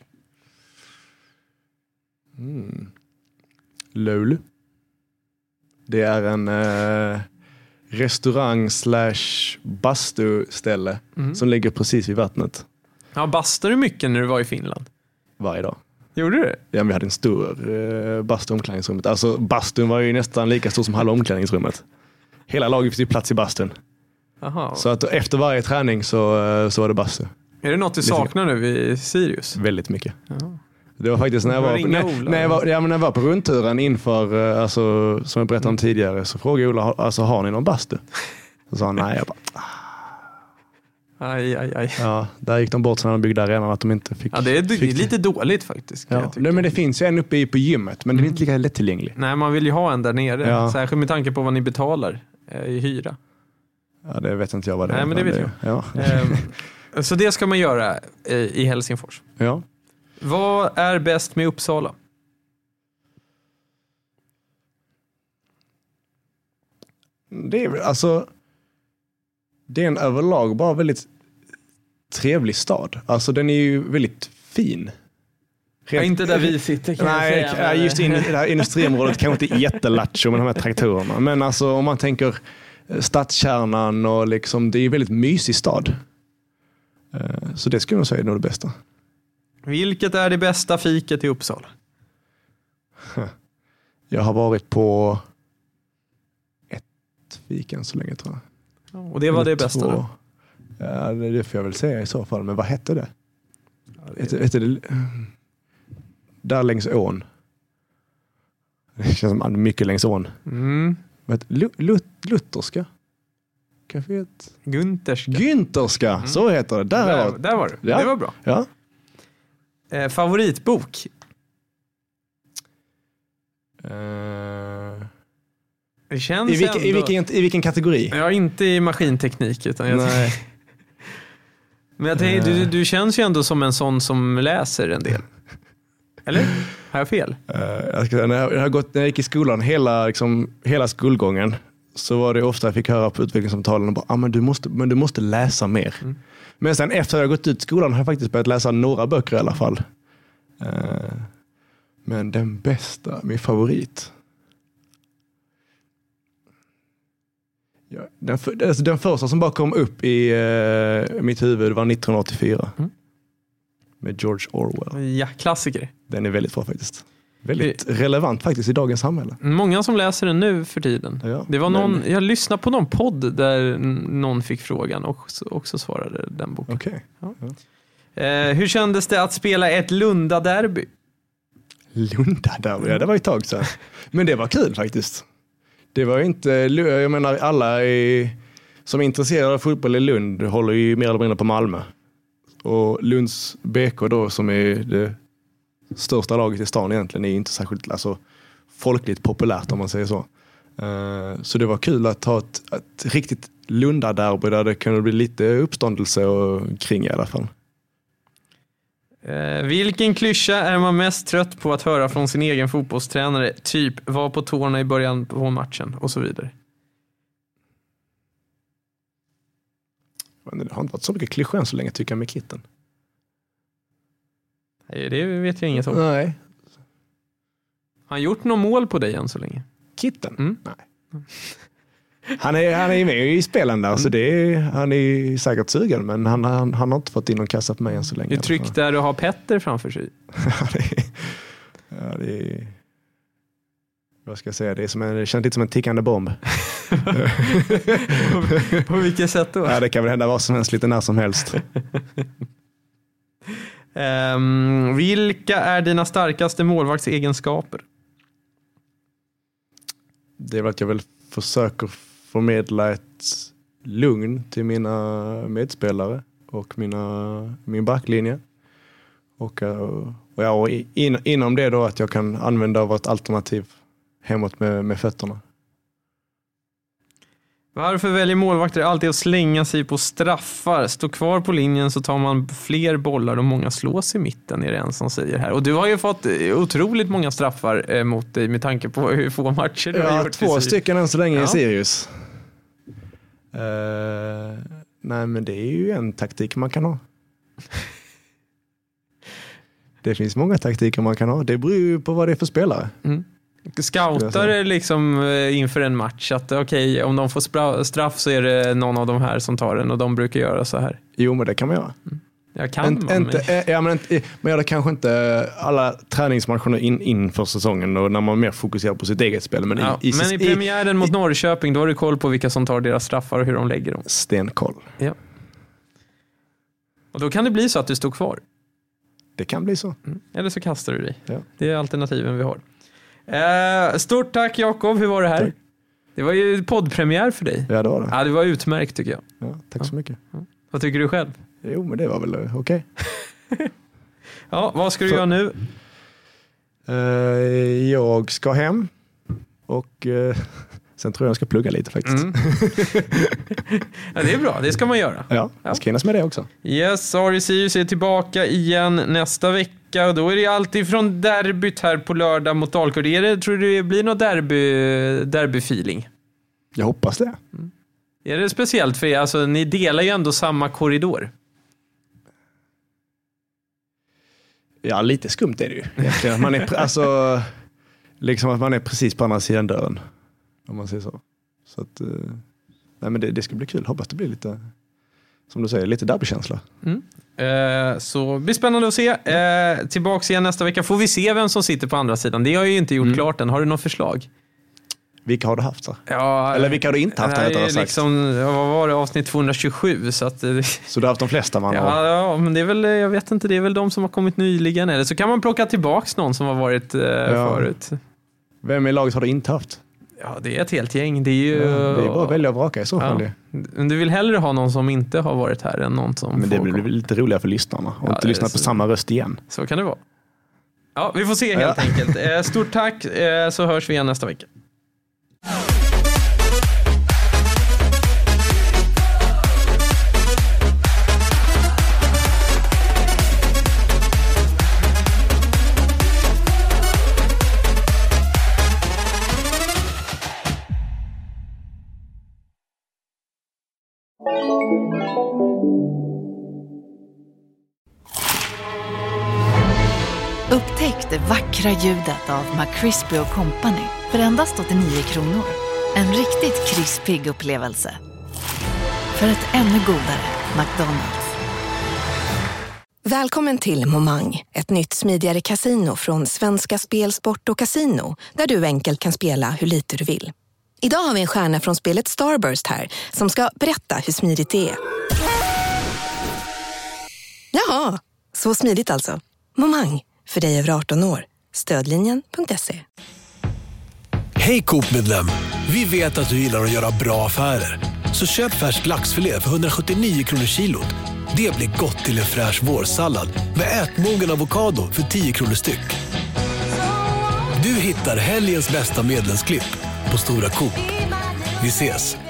Lulu. Det är en restaurang / bastu-ställe som ligger precis vid vattnet. Ja, bastar du mycket när du var i Finland? Varje dag. Gjorde du det? Ja, vi hade en stor bastu i omklädningsrummet. Alltså bastun var ju nästan lika stor som halva omklädningsrummet. Hela laget fick plats i bastun. Aha. Så att efter varje träning så var det bastu. Är det något du saknar nu i Sirius? Väldigt mycket. Aha. Det var faktiskt när jag var på rundturen inför, alltså, som jag berättade om tidigare, så frågade Ola, alltså, har ni någon bastu? Så sa han, nej. Jag bara, Aj. Ja, där gick de bort sen de byggde arenan att de inte fick. Ja, det är lite dåligt faktiskt. Ja. Nej, men det finns ju en uppe på gymmet, men det är inte lika lättillgänglig. Nej, man vill ju ha en där nere. Ja. Särskilt med tanke på vad ni betalar i hyra. Ja, det vet inte jag vad det är. Nej, men det vet jag. Ja. Så det ska man göra i Helsingfors. Ja. Vad är bäst med Uppsala? Det är en överlag bara väldigt trevlig stad. Alltså den är ju väldigt fin. Inte där vi sitter kan jag säga. Nej, just i det här industriområdet kanske inte är jättelattjo med de här traktorerna. Men alltså om man tänker stadskärnan och liksom, det är en väldigt mysig stad. Så det skulle jag nog säga är nog det bästa. Vilket är det bästa fiket i Uppsala? Jag har varit på ett fik än så länge tror jag. Och det var det bästa då? Ja, det får jag väl säga i så fall. Men vad hette det? Hette det där längs ån. Det känns som mycket längs ån. Lutherska? Caféet? Günterska, så heter det. Där var det. Ja. Det var bra. Ja. Favoritbok? Det känns I vilken kategori? Ja, inte i maskinteknik utan nej. Men jag tänkte, du känns ju ändå som en sån som läser en del. Eller? Har jag fel? När jag gick i skolan hela skolgången så var det ofta jag fick höra på utvecklingssamtalen och men du måste läsa mer. Men sen efter jag gått ut skolan har jag faktiskt börjat läsa några böcker i alla fall. Men den bästa, min favorit. Ja, den första som bara kom upp i mitt huvud var 1984. Med George Orwell. Ja, klassiker. Den är väldigt bra faktiskt. Väldigt relevant faktiskt i dagens samhälle. Många som läser den nu för tiden. Ja, det var jag lyssnade på någon podd där någon fick frågan och också svarade den boken. Okay. Ja. Hur kändes det att spela ett Lunda-derby? Lunda-derby? Ja, det var ett tag sedan. Men det var kul faktiskt. Det var inte, jag menar alla som är intresserade av fotboll i Lund håller ju mer eller mindre på Malmö. Och Lunds BK då som är det största laget i stan egentligen är inte särskilt folkligt populärt om man säger så. Så det var kul att ha ett riktigt Lunda-derby där det kunde bli lite uppståndelse kring i alla fall. Vilken klyscha är man mest trött på att höra från sin egen fotbollstränare? Typ, var på tårna i början på matchen och så vidare. Det har inte varit så mycket klyschor än så länge tycker jag med Kitten. Nej, det vet jag inget om. Nej. Har han gjort något mål på dig än så länge? Kitten? Nej. Han är med i spelen där, så han är säkert sugen, men han har inte fått in någon kassa på mig än så länge. Du tryck där du har Petter framför sig. det är vad ska jag säga, det känns lite som en tickande bomb. På vilket sätt då? Ja, det kan väl hända vad som helst lite när som helst. Vilka är dina starkaste målvaktsegenskaper? Det är väl att jag försöker förmedla ett lugn till mina medspelare och min backlinje. Och inom det då att jag kan använda vårt alternativ hemåt med fötterna. Varför väljer målvakter alltid att slänga sig på straffar? Stå kvar på linjen så tar man fler bollar och många slås i mitten, är det en som säger här. Och du har ju fått otroligt många straffar mot dig med tanke på hur få matcher du har gjort. 2 stycken än så länge i Sirius. Nej, men det är ju en taktik man kan ha. Det finns många taktiker man kan ha. Det beror ju på vad det är för spelare. Scoutar liksom inför en match att okej, om de får straff så är det någon av de här som tar den och de brukar göra så här. Jo, men det kan man göra. Men jag kanske inte alla träningsmatcher inför säsongen och när man mer fokuserar på sitt eget spel. Men i premiären mot Norrköping då har du koll på vilka som tar deras straffar och hur de lägger dem. Stenkoll. Ja. Och då kan det bli så att du står kvar. Det kan bli så. Eller så kastar du dig. Ja. Det är alternativen vi har. Stort tack Jakob, hur var det här? Tack. Det var ju poddpremiär för dig. Ja, det var det. Ja, det var utmärkt tycker jag. Ja, tack så mycket. Ja. Vad tycker du själv? Jo, men det var väl okej. Ja, vad ska du göra nu? Jag ska hem och sen tror jag ska plugga lite faktiskt. Ja, det är bra, det ska man göra. Ja, jag ska hinnas med det också. Yes, sorry, Sirius är tillbaka igen nästa vecka och då är det alltid från derbyt här på lördag mot Dalkurd. Tror du det blir någon derbyfeeling? Jag hoppas det. Är det speciellt för er? Alltså, ni delar ju ändå samma korridor. Ja, lite skumt är det ju. Egentligen. Man är, alltså, liksom att man är precis på andra sidan dörren. Om man säger så. Så att, nej, men det ska bli kul. Hoppas det blir lite, som du säger, lite derbykänsla. Så det blir spännande att se. Tillbaks igen nästa vecka. Får vi se vem som sitter på andra sidan. Det har jag ju inte gjort klart än. Har du något förslag? Vilka har du haft så? Ja, eller vilka har du inte haft? Det är liksom, vad var det? Avsnitt 227. Så du har haft de flesta man har? Ja, men det är väl, jag vet inte, det är väl de som har kommit nyligen. Eller så kan man plocka tillbaks någon som har varit förut. Vem i laget har du inte haft? Ja, det är ett helt gäng. Det är ju... det är bara att välja och vraka i så fall. Du vill hellre ha någon som inte har varit här än någon som... Men det blir lite roligare för lyssnarna. Och inte lyssna på samma röst igen. Så kan det vara. Ja, vi får se helt enkelt. Stort tack, så hörs vi igen nästa vecka. Upptäck det vackra ljudet av McCrispy & Company för endast 89 kronor. En riktigt krispig upplevelse. För ett ännu godare McDonald's. Välkommen till Momang, ett nytt smidigare kasino från Svenska Spel, Sport och Casino, där du enkelt kan spela hur lite du vill. Idag har vi en stjärna från spelet Starburst här som ska berätta hur smidigt det är. Jaha, så smidigt alltså. Momang, för dig över 18 år. Stödlinjen.se. Hej Coop-medlem! Vi vet att du gillar att göra bra affärer. Så köp färsk laxfilé för 179 kronor kilot. Det blir gott till en fräsch vårsallad med ätmogen avokado för 10 kronor styck. Du hittar helgens bästa medlemsklipp på Stora Coop. Vi ses!